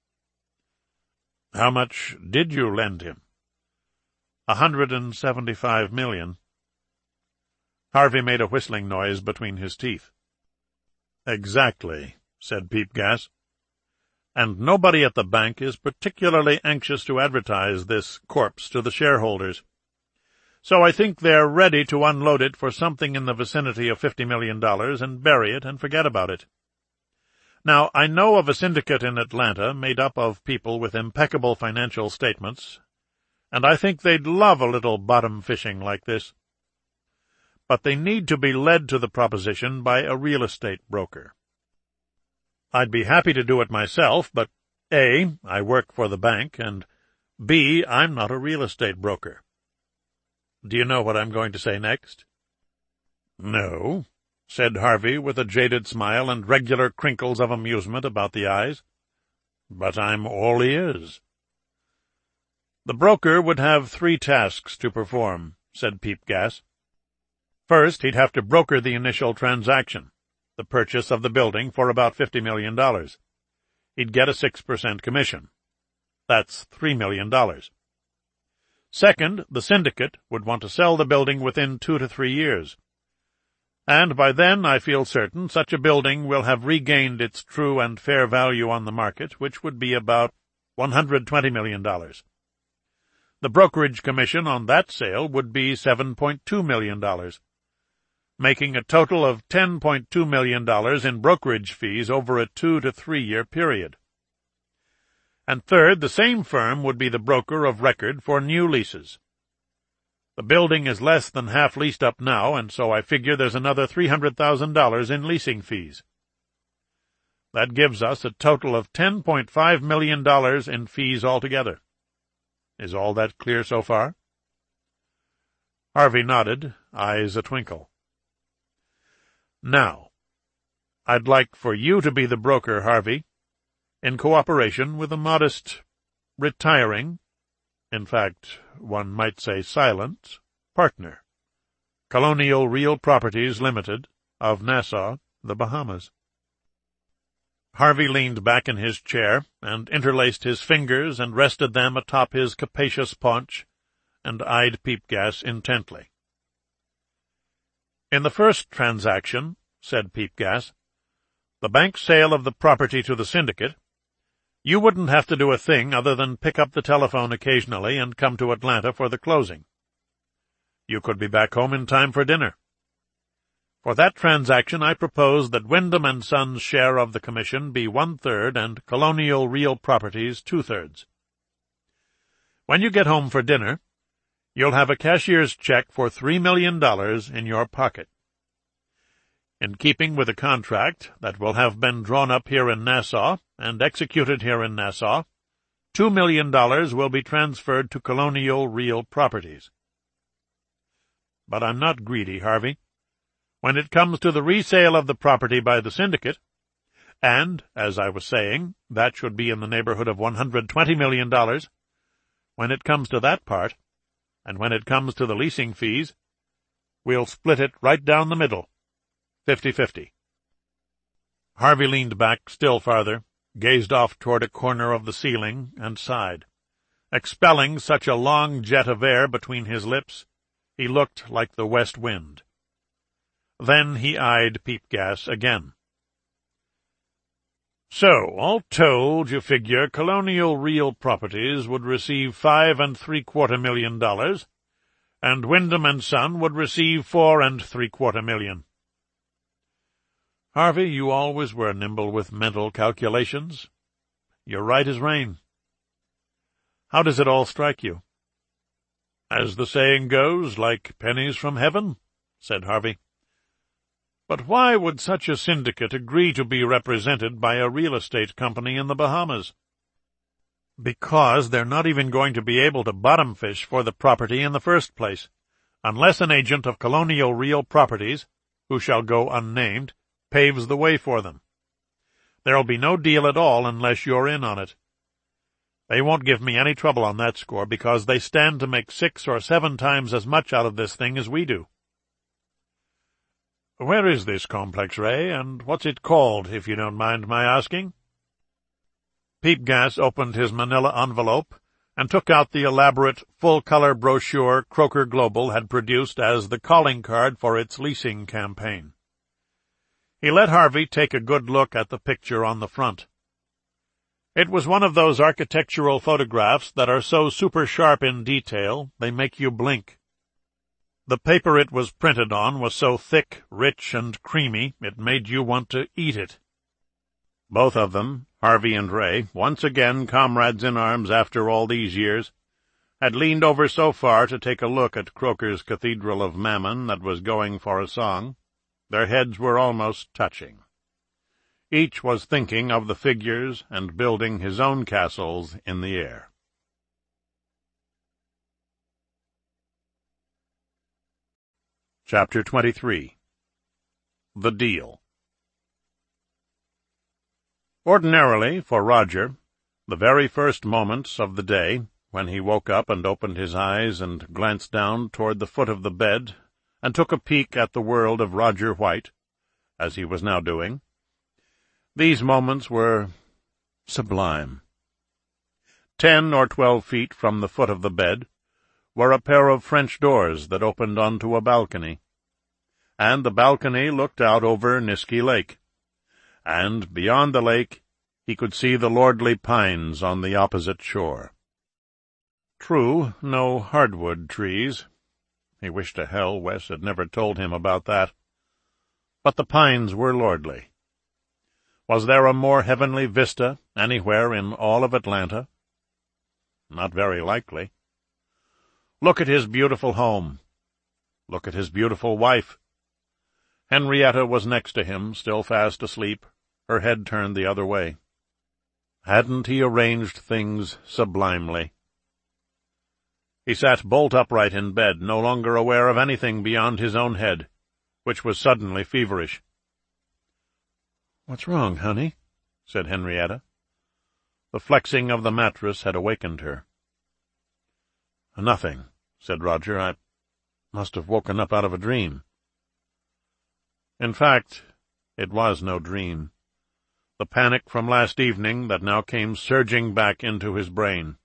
"How much did you lend him?" $175 million. Harvey made a whistling noise between his teeth. "Exactly," said Peepgas. "And nobody at the bank is particularly anxious to advertise this corpse to the shareholders. So I think they're ready to unload it for something in the vicinity of $50 million and bury it and forget about it. Now, I know of a syndicate in Atlanta made up of people with impeccable financial statements, and I think they'd love a little bottom fishing like this. But they need to be led to the proposition by a real estate broker. I'd be happy to do it myself, but A, I work for the bank, and B, I'm not a real estate broker. Do you know what I'm going to say next?" "No," said Harvey with a jaded smile and regular crinkles of amusement about the eyes. "But I'm all ears." "The broker would have 3 tasks to perform," said Peepgas. "First, he'd have to broker the initial transaction, the purchase of the building for about $50 million. he'd get a 6% commission. That's $3 million. Second, the syndicate would want to sell the building within 2 to 3 years. And by then, I feel certain, such a building will have regained its true and fair value on the market, which would be about $120 million. The brokerage commission on that sale would be $7.2 million, making a total of $10.2 million in brokerage fees over a 2 to 3 year period. And third, the same firm would be the broker of record for new leases. The building is less than half leased up now, and so I figure there's another $300,000 in leasing fees. That gives us a total of $10.5 million in fees altogether. Is all that clear so far? Harvey nodded, eyes a twinkle. Now, I'd like for you to be the broker, Harvey, in cooperation with a modest, retiring, in fact, one might say silent, partner, Colonial Real Properties Limited, of Nassau, the Bahamas. Harvey leaned back in his chair and interlaced his fingers and rested them atop his capacious paunch and eyed Peepgas intently. In the first transaction, said Peepgas, the bank sale of the property to the syndicate, you wouldn't have to do a thing other than pick up the telephone occasionally and come to Atlanta for the closing. You could be back home in time for dinner. For that transaction I propose that Wyndham & Son's share of the commission be 1/3 and Colonial Real Properties 2/3. When you get home for dinner, you'll have a cashier's check for $3 million in your pocket. In keeping with a contract that will have been drawn up here in Nassau and executed here in Nassau, $2 million will be transferred to Colonial Real Properties. But I'm not greedy, Harvey. When it comes to the resale of the property by the syndicate, and, as I was saying, that should be in the neighborhood of $120 million, when it comes to that part, and when it comes to the leasing fees, we'll split it right down the middle, 50-50. Harvey leaned back still farther, gazed off toward a corner of the ceiling, and sighed. Expelling such a long jet of air between his lips, he looked like the west wind. Then he eyed Peepgas again. So, all told, you figure Colonial Real Properties would receive $5.75 million, and Wyndham & Son would receive $4.75 million. Harvey, you always were nimble with mental calculations. You're right as rain. How does it all strike you? As the saying goes, like pennies from heaven, said Harvey. But why would such a syndicate agree to be represented by a real estate company in the Bahamas? Because they're not even going to be able to bottom fish for the property in the first place, unless an agent of Colonial Real Properties, who shall go unnamed, paves the way for them. There'll be no deal at all unless you're in on it. They won't give me any trouble on that score, because they stand to make 6 or 7 times as much out of this thing as we do. Where is this complex, Ray, and what's it called, if you don't mind my asking? Peepgas opened his manila envelope and took out the elaborate, full-color brochure Croker Global had produced as the calling card for its leasing campaign. He let Harvey take a good look at the picture on the front. It was one of those architectural photographs that are so super-sharp in detail they make you blink. The paper it was printed on was so thick, rich, and creamy it made you want to eat it. Both of them, Harvey and Ray, once again comrades in arms after all these years, had leaned over so far to take a look at Croker's Cathedral of Mammon that was going for a song, their heads were almost touching. Each was thinking of the figures and building his own castles in the air. Chapter 23. The Deal. Ordinarily, for Roger, the very first moments of the day, when he woke up and opened his eyes and glanced down toward the foot of the bed and took a peek at the world of Roger White, as he was now doing, these moments were sublime. 10 or 12 feet from the foot of the bed were a pair of French doors that opened onto a balcony, and the balcony looked out over Niskey Lake, and beyond the lake he could see the lordly pines on the opposite shore. True, no hardwood trees. He wished to hell Wes had never told him about that. But the pines were lordly. Was there a more heavenly vista anywhere in all of Atlanta? Not very likely. Look at his beautiful home. Look at his beautiful wife. Henrietta was next to him, still fast asleep, her head turned the other way. Hadn't he arranged things sublimely? He sat bolt upright in bed, no longer aware of anything beyond his own head, which was suddenly feverish. "What's wrong, honey?" said Henrietta. The flexing of the mattress had awakened her. "Nothing," said Roger. "I must have woken up out of a dream." In fact, it was no dream. The panic from last evening that now came surging back into his brain.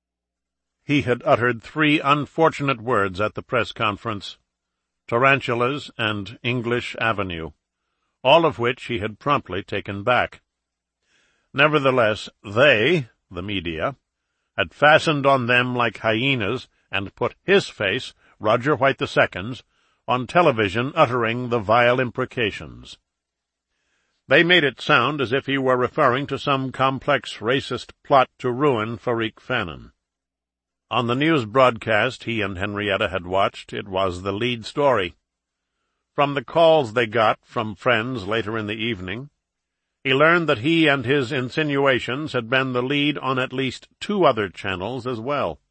He had uttered 3 unfortunate words at the press conference, tarantulas and English Avenue, all of which he had promptly taken back. Nevertheless, they, the media, had fastened on them like hyenas and put his face, Roger White II's, on television uttering the vile imprecations. They made it sound as if he were referring to some complex racist plot to ruin Farik Fannin. On the news broadcast he and Henrietta had watched, it was the lead story. From the calls they got from friends later in the evening, he learned that he and his insinuations had been the lead on at least 2 other channels as well.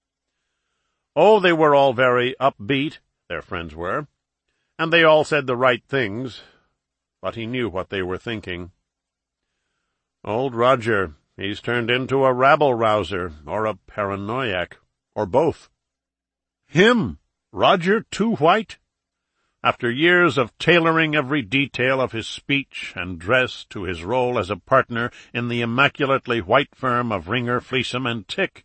Oh, they were all very upbeat, their friends were, and they all said the right things, but he knew what they were thinking. Old Roger, he's turned into a rabble-rouser, or a paranoiac, or both. Him, Roger Too White? After years of tailoring every detail of his speech and dress to his role as a partner in the immaculately white firm of Ringer, Fleesham and Tick.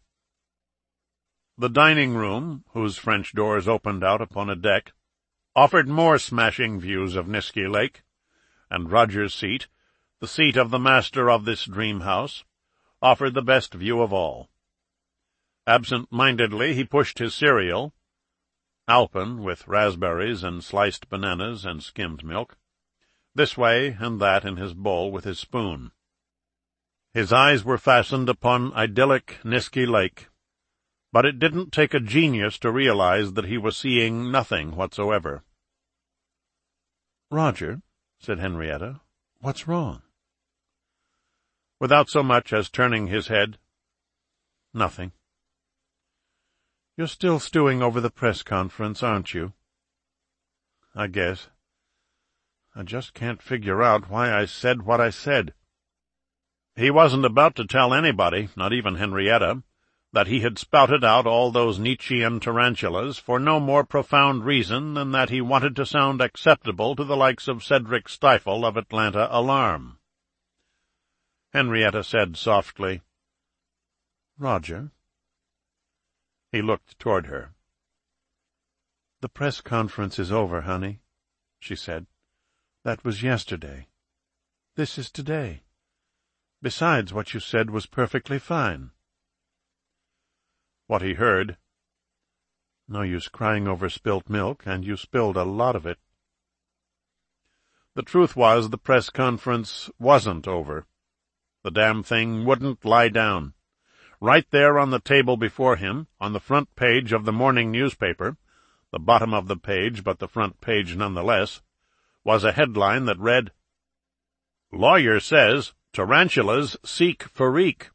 The dining room, whose French doors opened out upon a deck, offered more smashing views of Niskey Lake, and Roger's seat, the seat of the master of this dream house, offered the best view of all. Absent-mindedly he pushed his cereal, Alpen with raspberries and sliced bananas and skimmed milk, this way and that in his bowl with his spoon. His eyes were fastened upon idyllic Niskey Lake, but it didn't take a genius to realize that he was seeing nothing whatsoever. "Roger," said Henrietta, "what's wrong?" Without so much as turning his head, "Nothing." "You're still stewing over the press conference, aren't you?" "I guess. I just can't figure out why I said what I said." He wasn't about to tell anybody, not even Henrietta, that he had spouted out all those Nietzschean tarantulas for no more profound reason than that he wanted to sound acceptable to the likes of Cedric Stifle of Atlanta Alarm. Henrietta said softly, "Roger." He looked toward her. "The press conference is over, honey," she said. "That was yesterday. This is today. Besides, what you said was perfectly fine." What he heard, "No use crying over spilt milk, and you spilled a lot of it." The truth was, the press conference wasn't over. The damn thing wouldn't lie down. Right there on the table before him, on the front page of the morning newspaper, the bottom of the page but the front page nonetheless, was a headline that read, "Lawyer says tarantulas seek Farik."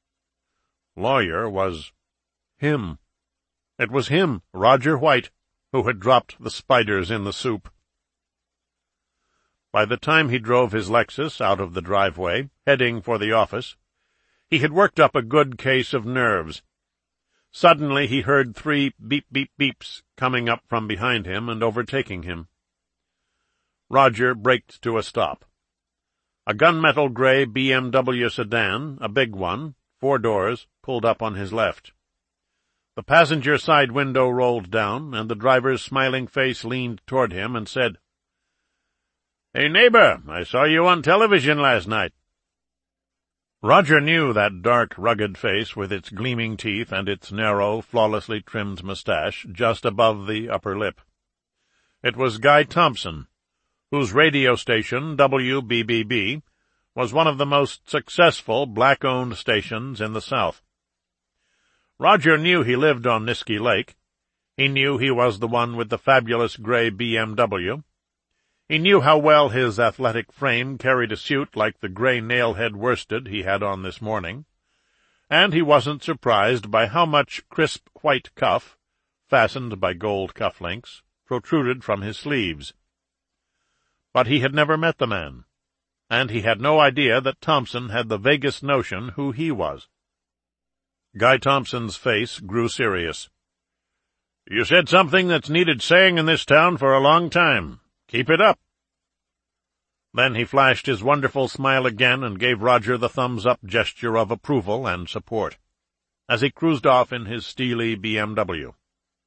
Lawyer was him. It was him, Roger White, who had dropped the spiders in the soup. By the time he drove his Lexus out of the driveway, heading for the office, he had worked up a good case of nerves. Suddenly he heard 3 beep-beep-beeps coming up from behind him and overtaking him. Roger braked to a stop. A gunmetal gray BMW sedan, a big one, 4 doors, pulled up on his left. The passenger side window rolled down, and the driver's smiling face leaned toward him and said, "Hey, neighbor, I saw you on television last night." Roger knew that dark, rugged face with its gleaming teeth and its narrow, flawlessly trimmed mustache just above the upper lip. It was Guy Thompson, whose radio station, WBBB, was one of the most successful black-owned stations in the South. Roger knew he lived on Niskey Lake. He knew he was the one with the fabulous gray BMW. He knew how well his athletic frame carried a suit like the gray nail-head worsted he had on this morning, and he wasn't surprised by how much crisp white cuff, fastened by gold cufflinks, protruded from his sleeves. But he had never met the man, and he had no idea that Thompson had the vaguest notion who he was. Guy Thompson's face grew serious. "You said something that's needed saying in this town for a long time. Keep it up." Then he flashed his wonderful smile again and gave Roger the thumbs-up gesture of approval and support, as he cruised off in his steely BMW.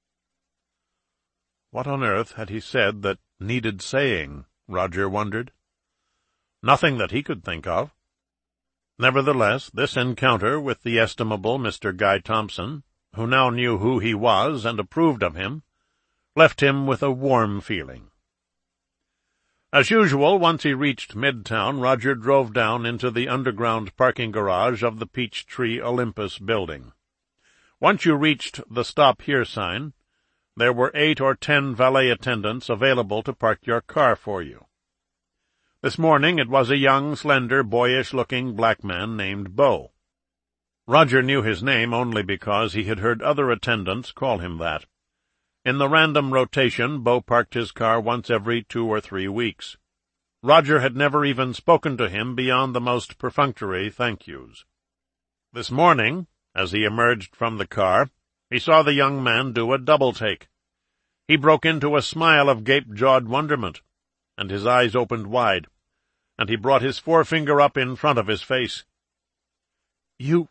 What on earth had he said that needed saying, Roger wondered. Nothing that he could think of. Nevertheless, this encounter with the estimable Mr. Guy Thompson, who now knew who he was and approved of him, left him with a warm feeling. As usual, once he reached Midtown, Roger drove down into the underground parking garage of the Peachtree Olympus building. Once you reached the Stop Here sign, there were 8 or 10 valet attendants available to park your car for you. This morning it was a young, slender, boyish-looking black man named Bo. Roger knew his name only because he had heard other attendants call him that. In the random rotation, Bo parked his car once every 2 or 3 weeks. Roger had never even spoken to him beyond the most perfunctory thank-yous. This morning, as he emerged from the car, he saw the young man do a double-take. He broke into a smile of gape-jawed wonderment, and his eyes opened wide, and he brought his forefinger up in front of his face. You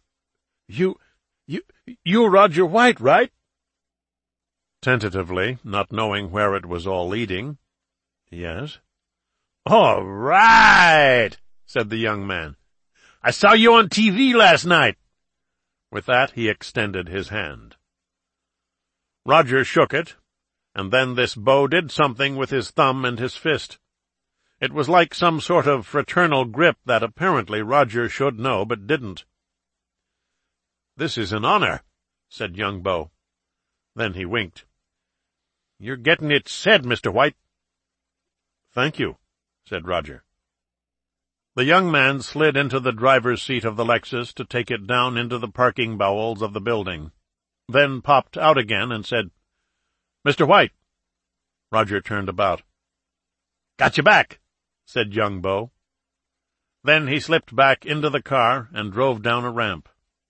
Roger White, right?" Tentatively, not knowing where it was all leading. "Yes." "All right," said the young man. "I saw you on TV last night." With that, he extended his hand. Roger shook it, and then this Bo did something with his thumb and his fist. It was like some sort of fraternal grip that apparently Roger should know but didn't. "This is an honor," said young Bo. Then he winked. "You're getting it said, Mr. White." "Thank you," said Roger. The young man slid into the driver's seat of the Lexus to take it down into the parking bowels of the building, then popped out again and said, "Mr. White." Roger turned about. "Got you back," said young Bo. Then he slipped back into the car and drove down a ramp.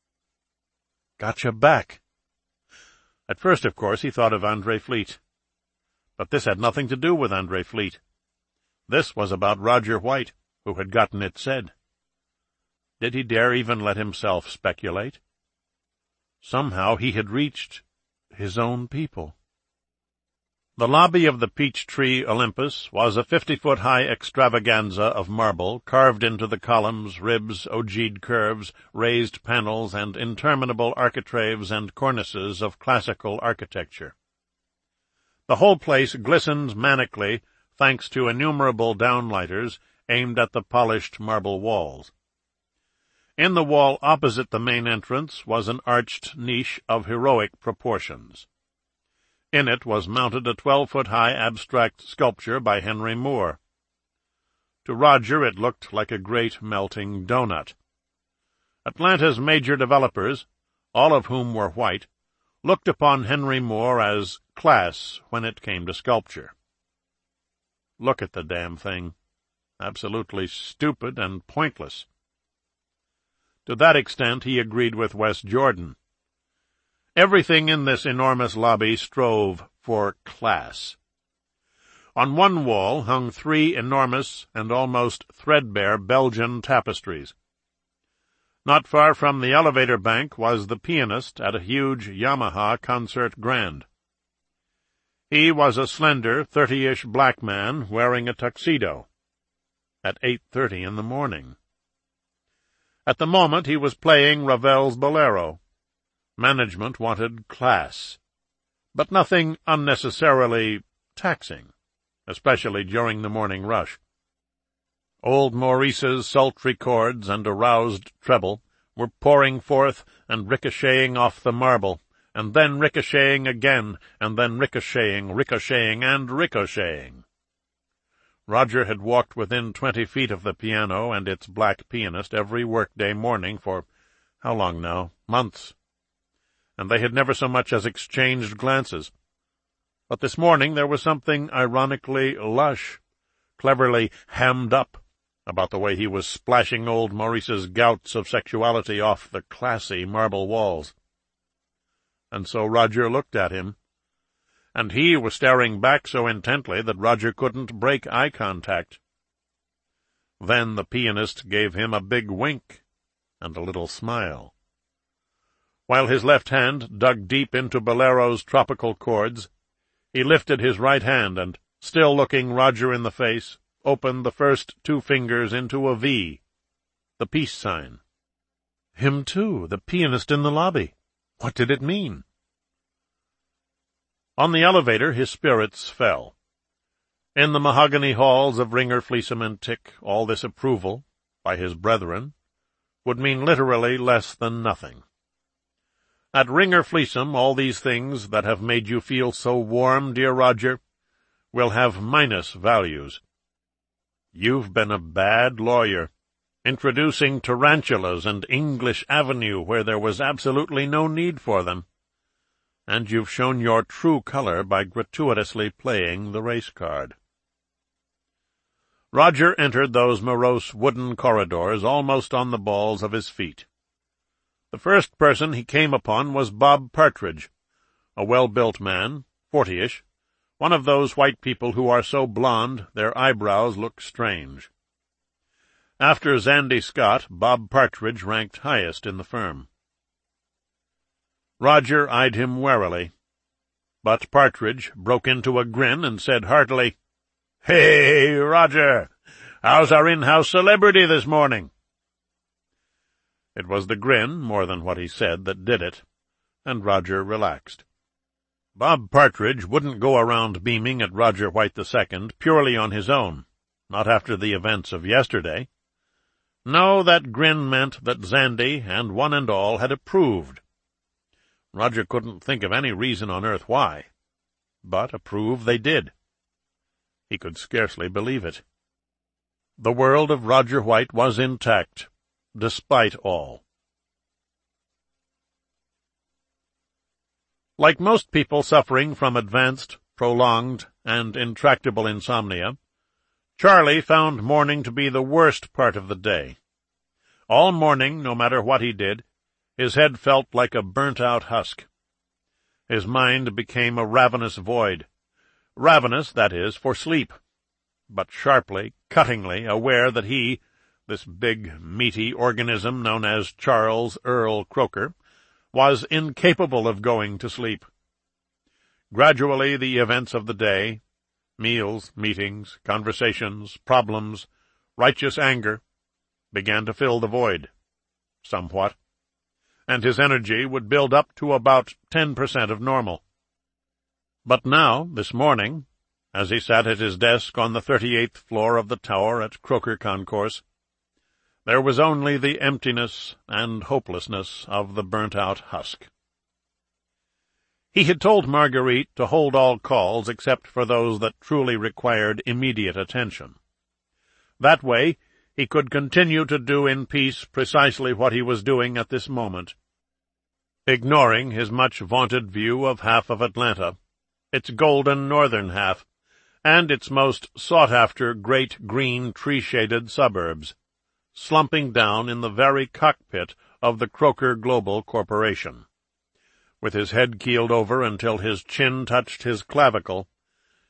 Gotcha back. At first, of course, he thought of Andre Fleet. But this had nothing to do with Andre Fleet. This was about Roger White, who had gotten it said. Did he dare even let himself speculate? Somehow he had reached his own people. The lobby of the Peachtree Olympus was a 50-foot-high extravaganza of marble carved into the columns, ribs, ogee curves, raised panels, and interminable architraves and cornices of classical architecture. The whole place glistened manically thanks to innumerable downlighters aimed at the polished marble walls. In the wall opposite the main entrance was an arched niche of heroic proportions. In it was mounted a 12-foot-high abstract sculpture by Henry Moore. To Roger it looked like a great melting doughnut. Atlanta's major developers, all of whom were white, looked upon Henry Moore as class when it came to sculpture. Look at the damn thing. Absolutely stupid and pointless. To that extent he agreed with Wes Jordan. Everything in this enormous lobby strove for class. On one wall hung 3 enormous and almost threadbare Belgian tapestries. Not far from the elevator bank was the pianist at a huge Yamaha concert grand. He was a slender, 30-ish black man wearing a tuxedo. At 8:30 in the morning. At the moment he was playing Ravel's Bolero. Management wanted class, but nothing unnecessarily taxing, especially during the morning rush. Old Maurice's sultry chords and aroused treble were pouring forth and ricocheting off the marble, and then ricocheting again, and then ricocheting, and ricocheting. Roger had walked within 20 feet of the piano and its black pianist every workday morning for, how long now? Months. And they had never so much as exchanged glances. But this morning there was something ironically lush, cleverly hammed up, about the way he was splashing old Maurice's gouts of sexuality off the classy marble walls. And so Roger looked at him, and he was staring back so intently that Roger couldn't break eye contact. Then the pianist gave him a big wink and a little smile. While his left hand dug deep into Bolero's tropical chords, he lifted his right hand and, still looking Roger in the face, opened the first 2 fingers into a V, the peace sign. Him too, the pianist in the lobby. What did it mean? On the elevator his spirits fell. In the mahogany halls of Ringer, Fleesom, and Tick, all this approval, by his brethren, would mean literally less than nothing. At Ringer, Fleesom, all these things that have made you feel so warm, dear Roger, will have minus values. You've been a bad lawyer, introducing tarantulas and English Avenue where there was absolutely no need for them. And you've shown your true color by gratuitously playing the race card. Roger entered those morose wooden corridors almost on the balls of his feet. The first person he came upon was Bob Partridge, a well-built man, 40-ish, one of those white people who are so blond their eyebrows look strange. After Zandy Scott, Bob Partridge ranked highest in the firm. Roger eyed him warily, but Partridge broke into a grin and said heartily, "Hey, Roger, how's our in-house celebrity this morning?" It was the grin, more than what he said, that did it, and Roger relaxed. Bob Partridge wouldn't go around beaming at Roger White II purely on his own, not after the events of yesterday. No, that grin meant that Zandy and one and all had approved. Roger couldn't think of any reason on earth why, but approve they did. He could scarcely believe it. The world of Roger White was intact, despite all. Like most people suffering from advanced, prolonged, and intractable insomnia, Charlie found morning to be the worst part of the day. All morning, no matter what he did, his head felt like a burnt-out husk. His mind became a ravenous void. Ravenous, that is, for sleep, but sharply, cuttingly aware that he, this big, meaty organism known as Charles Earl Croker, was incapable of going to sleep. Gradually the events of the day, meals, meetings, conversations, problems, righteous anger, began to fill the void, somewhat, and his energy would build up to about 10% of normal. But now, this morning, as he sat at his desk on the 38th floor of the tower at Croker Concourse, there was only the emptiness and hopelessness of the burnt-out husk. He had told Marguerite to hold all calls except for those that truly required immediate attention. That way, he could continue to do in peace precisely what he was doing at this moment, ignoring his much-vaunted view of half of Atlanta, its golden northern half, and its most sought-after great green tree-shaded suburbs, slumping down in the very cockpit of the Croker Global Corporation. With his head keeled over until his chin touched his clavicle,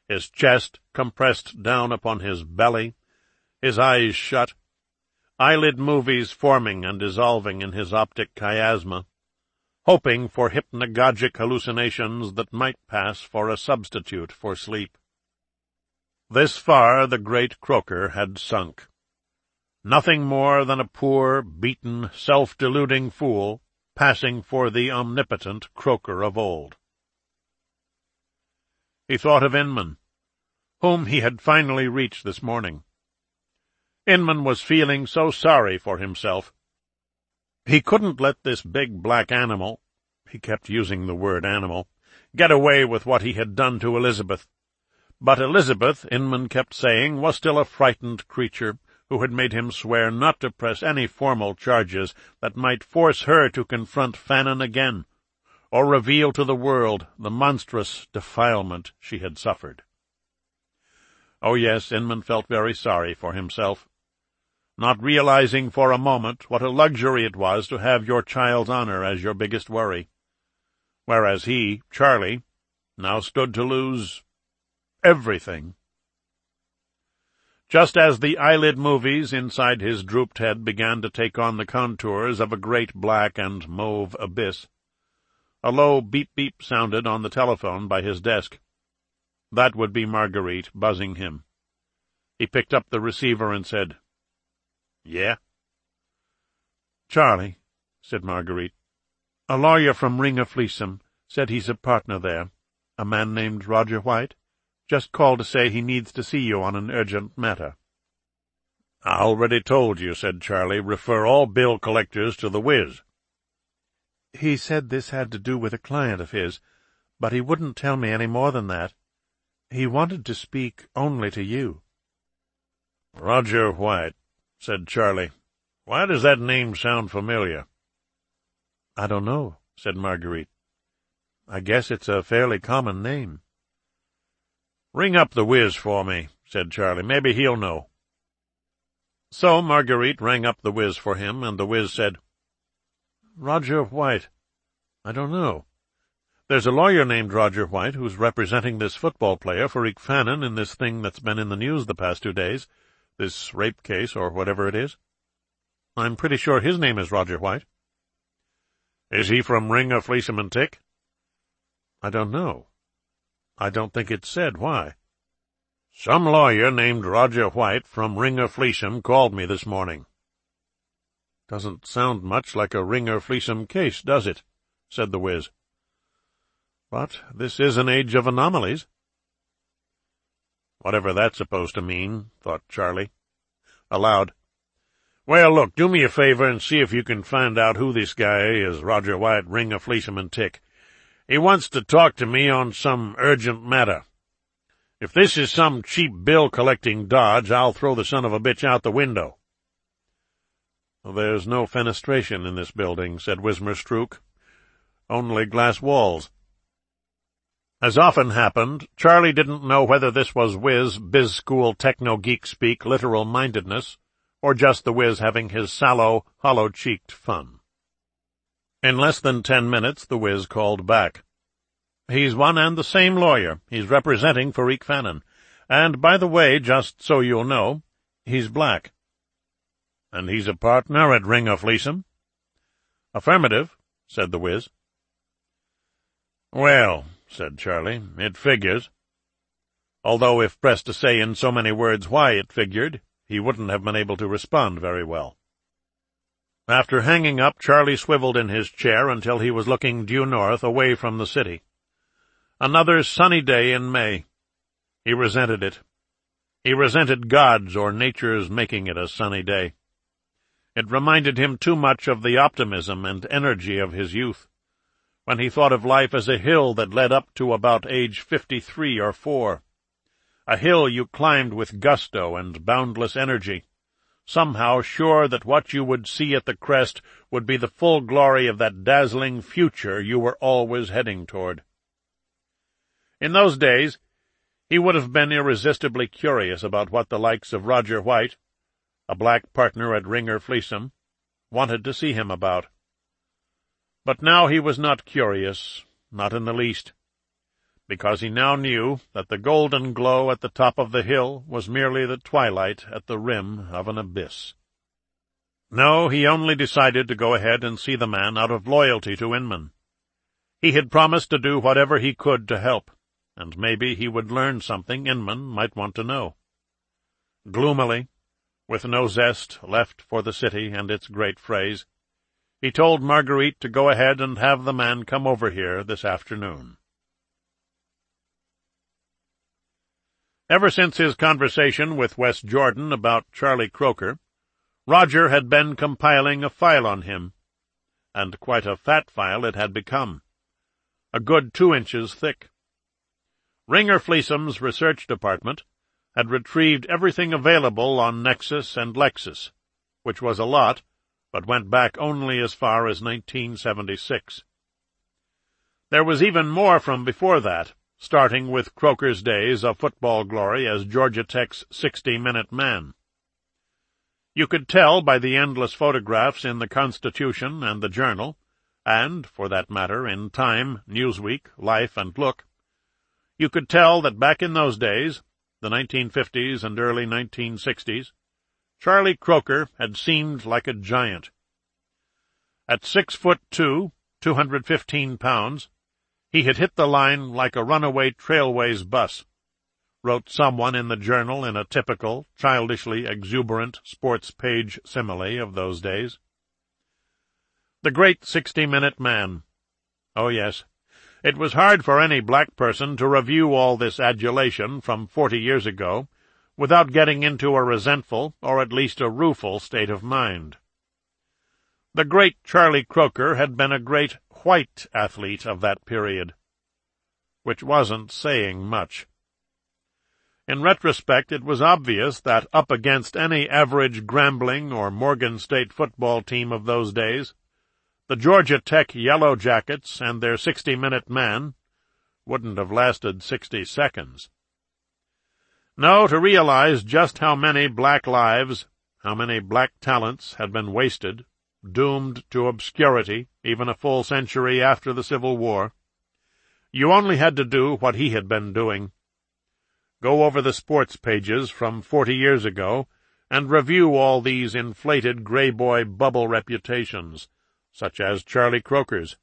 his chest compressed down upon his belly, his eyes shut, eyelid movies forming and dissolving in his optic chiasma, hoping for hypnagogic hallucinations that might pass for a substitute for sleep. This far the great Croker had sunk. Nothing more than a poor, beaten, self-deluding fool, passing for the omnipotent Croker of old. He thought of Inman, whom he had finally reached this morning. Inman was feeling so sorry for himself. He couldn't let this big black animal, he kept using the word animal, get away with what he had done to Elizabeth. But Elizabeth, Inman kept saying, was still a frightened creature, who had made him swear not to press any formal charges that might force her to confront Fannin again, or reveal to the world the monstrous defilement she had suffered. Oh yes, Inman felt very sorry for himself, not realizing for a moment what a luxury it was to have your child's honor as your biggest worry, whereas he, Charlie, now stood to lose everything. Just as the eyelid movies inside his drooped head began to take on the contours of a great black and mauve abyss, a low beep-beep sounded on the telephone by his desk. That would be Marguerite buzzing him. He picked up the receiver and said, "Yeah?" "Charlie," said Marguerite, "a lawyer from Ring of Fleesham said he's a partner there, a man named Roger White. Just called to say he needs to see you on an urgent matter." "I already told you," said Charlie. "Refer all bill collectors to the Wiz." "He said this had to do with a client of his, but he wouldn't tell me any more than that. He wanted to speak only to you." "Roger White," said Charlie. "Why does that name sound familiar?" "I don't know," said Marguerite. "I guess it's a fairly common name." "Ring up the Wiz for me," said Charlie. "Maybe he'll know." So Marguerite rang up the Wiz for him, and the Wiz said, "Roger White, I don't know. There's a lawyer named Roger White who's representing this football player, Farik Fannin, in this thing that's been in the news the past 2 days, this rape case or whatever it is. I'm pretty sure his name is Roger White." "Is he from Ring of Fleesham and Tick?" "I don't know. I don't think it said why." "Some lawyer named Roger White from Ring of Fleesham called me this morning." "Doesn't sound much like a Ring of Fleesham case, does it?" said the Wiz. "But this is an age of anomalies." "Whatever that's supposed to mean," thought Charlie. Aloud, "Well, look, do me a favor and see if you can find out who this guy is, Roger White, Ring of Fleesham and Tick. He wants to talk to me on some urgent matter. If this is some cheap bill-collecting dodge, I'll throw the son of a bitch out the window." "There's no fenestration in this building," said Wismer Strook. "Only glass walls." As often happened, Charlie didn't know whether this was Wiz biz-school techno-geek-speak literal-mindedness, or just the Wiz having his sallow, hollow-cheeked fun. In less than 10 minutes the Wiz called back. "He's one and the same lawyer. He's representing Farik Fannin. And, by the way, just so you'll know, he's black." "And he's a partner at Ring of Fleesham?" "Affirmative," said the Wiz. "Well," said Charlie, "it figures." Although if pressed to say in so many words why it figured, he wouldn't have been able to respond very well. After hanging up, Charlie swiveled in his chair until he was looking due north, away from the city. Another sunny day in May. He resented it. He resented God's or nature's making it a sunny day. It reminded him too much of the optimism and energy of his youth, when he thought of life as a hill that led up to about age 53 or 4. A hill you climbed with gusto and boundless energy, somehow sure that what you would see at the crest would be the full glory of that dazzling future you were always heading toward. In those days, he would have been irresistibly curious about what the likes of Roger White, a black partner at Ring of Fleesham, wanted to see him about. But now he was not curious, not in the least. because he now knew that the golden glow at the top of the hill was merely the twilight at the rim of an abyss. No, he only decided to go ahead and see the man out of loyalty to Inman. He had promised to do whatever he could to help, and maybe he would learn something Inman might want to know. Gloomily, with no zest left for the city and its great phrase, he told Marguerite to go ahead and have the man come over here this afternoon. Ever since his conversation with Wes Jordan about Charlie Croker, Roger had been compiling a file on him, and quite a fat file it had become, a good 2 inches thick. Ringer Fleesom's research department had retrieved everything available on Nexus and Lexus, which was a lot, but went back only as far as 1976. There was even more from before that, starting with Croker's days of football glory as Georgia Tech's 60-minute man. You could tell by the endless photographs in the Constitution and the Journal, and, for that matter, in Time, Newsweek, Life, and Look. You could tell that back in those days, the 1950s and early 1960s, Charlie Croker had seemed like a giant. At 6'2", 215 pounds, he had hit the line like a runaway Trailways bus, wrote someone in the Journal in a typical, childishly exuberant sports page simile of those days. The great 60-minute man. Oh, yes, it was hard for any black person to review all this adulation from 40 years ago without getting into a resentful, or at least a rueful, state of mind. The great Charlie Croker had been a great white athlete of that period, which wasn't saying much. In retrospect, it was obvious that up against any average Grambling or Morgan State football team of those days, the Georgia Tech Yellow Jackets and their 60-minute man wouldn't have lasted 60 seconds. No, to realize just how many black lives, how many black talents had been wasted, doomed to obscurity even a full century after the Civil War, you only had to do what he had been doing. Go over the sports pages from 40 years ago and review all these inflated gray boy bubble reputations, such as Charlie Croker's.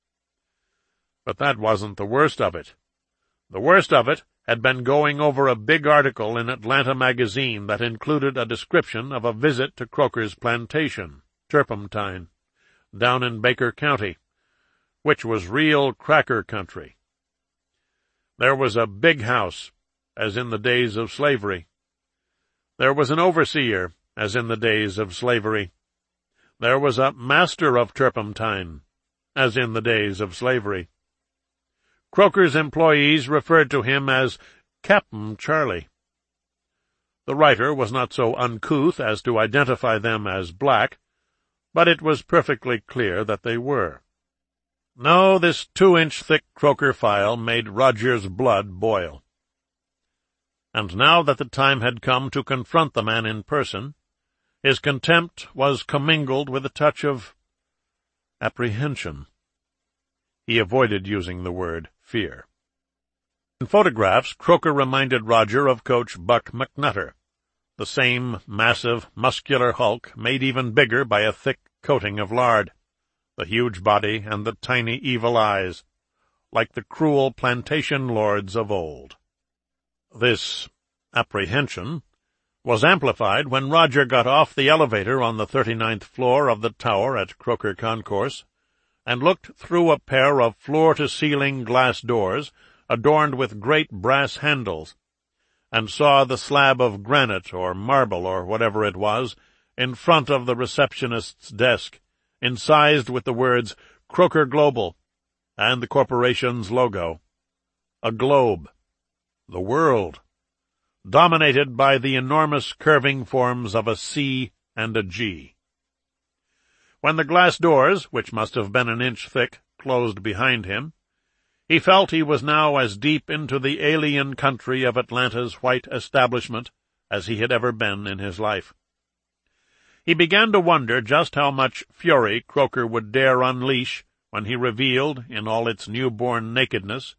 But that wasn't the worst of it. The worst of it had been going over a big article in Atlanta magazine that included a description of a visit to Croker's plantation, Turpentine, down in Baker County, which was real cracker country. There was a big house, as in the days of slavery. There was an overseer, as in the days of slavery. There was a master of Turpentine, as in the days of slavery. Croker's employees referred to him as Captain Charlie. The writer was not so uncouth as to identify them as black, but it was perfectly clear that they were. No, this 2-inch thick Croker file made Roger's blood boil. And now that the time had come to confront the man in person, his contempt was commingled with a touch of apprehension. He avoided using the word fear. In photographs, Croker reminded Roger of Coach Buck McNutter, the same massive, muscular hulk made even bigger by a thick coating of lard, the huge body and the tiny evil eyes, like the cruel plantation lords of old. This apprehension was amplified when Roger got off the elevator on the 39th floor of the tower at Croker Concourse and looked through a pair of floor-to-ceiling glass doors adorned with great brass handles, and saw the slab of granite or marble or whatever it was in front of the receptionist's desk, incised with the words Croker Global and the corporation's logo. A globe. The world. Dominated by the enormous curving forms of a C and a G. When the glass doors, which must have been an inch thick, closed behind him, he felt he was now as deep into the alien country of Atlanta's white establishment as he had ever been in his life. He began to wonder just how much fury Croker would dare unleash when he revealed, in all its newborn nakedness,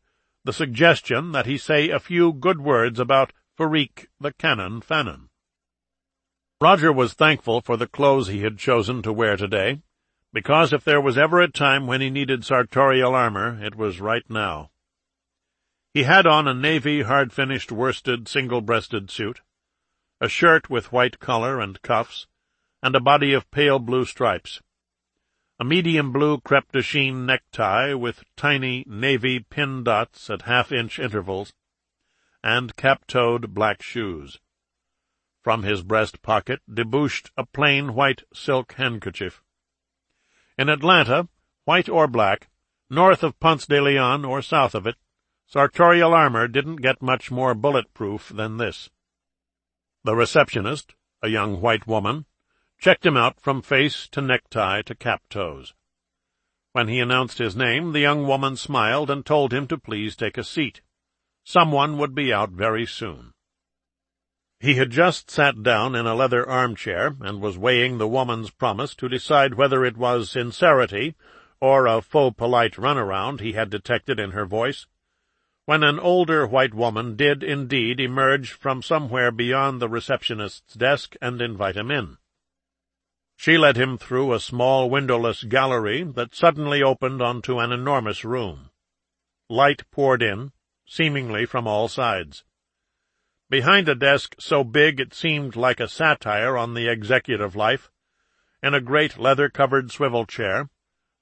the suggestion that he say a few good words about Farik the Canon Fanon. Roger was thankful for the clothes he had chosen to wear today, because if there was ever a time when he needed sartorial armor, it was right now. He had on a navy, hard-finished, worsted, single-breasted suit, a shirt with white collar and cuffs, and a body of pale blue stripes, a medium blue crepe-de-chine necktie with tiny navy pin dots at half-inch intervals, and cap-toed black shoes. From his breast pocket debouched a plain white silk handkerchief. In Atlanta, white or black, north of Ponce de Leon or south of it, sartorial armor didn't get much more bulletproof than this. The receptionist, a young white woman, checked him out from face to necktie to cap-toes. When he announced his name, the young woman smiled and told him to please take a seat. Someone would be out very soon. He had just sat down in a leather armchair and was weighing the woman's promise to decide whether it was sincerity or a faux polite runaround he had detected in her voice, when an older white woman did indeed emerge from somewhere beyond the receptionist's desk and invite him in. She led him through a small windowless gallery that suddenly opened onto an enormous room. Light poured in, seemingly from all sides. Behind a desk so big it seemed like a satire on the executive life, in a great leather-covered swivel chair,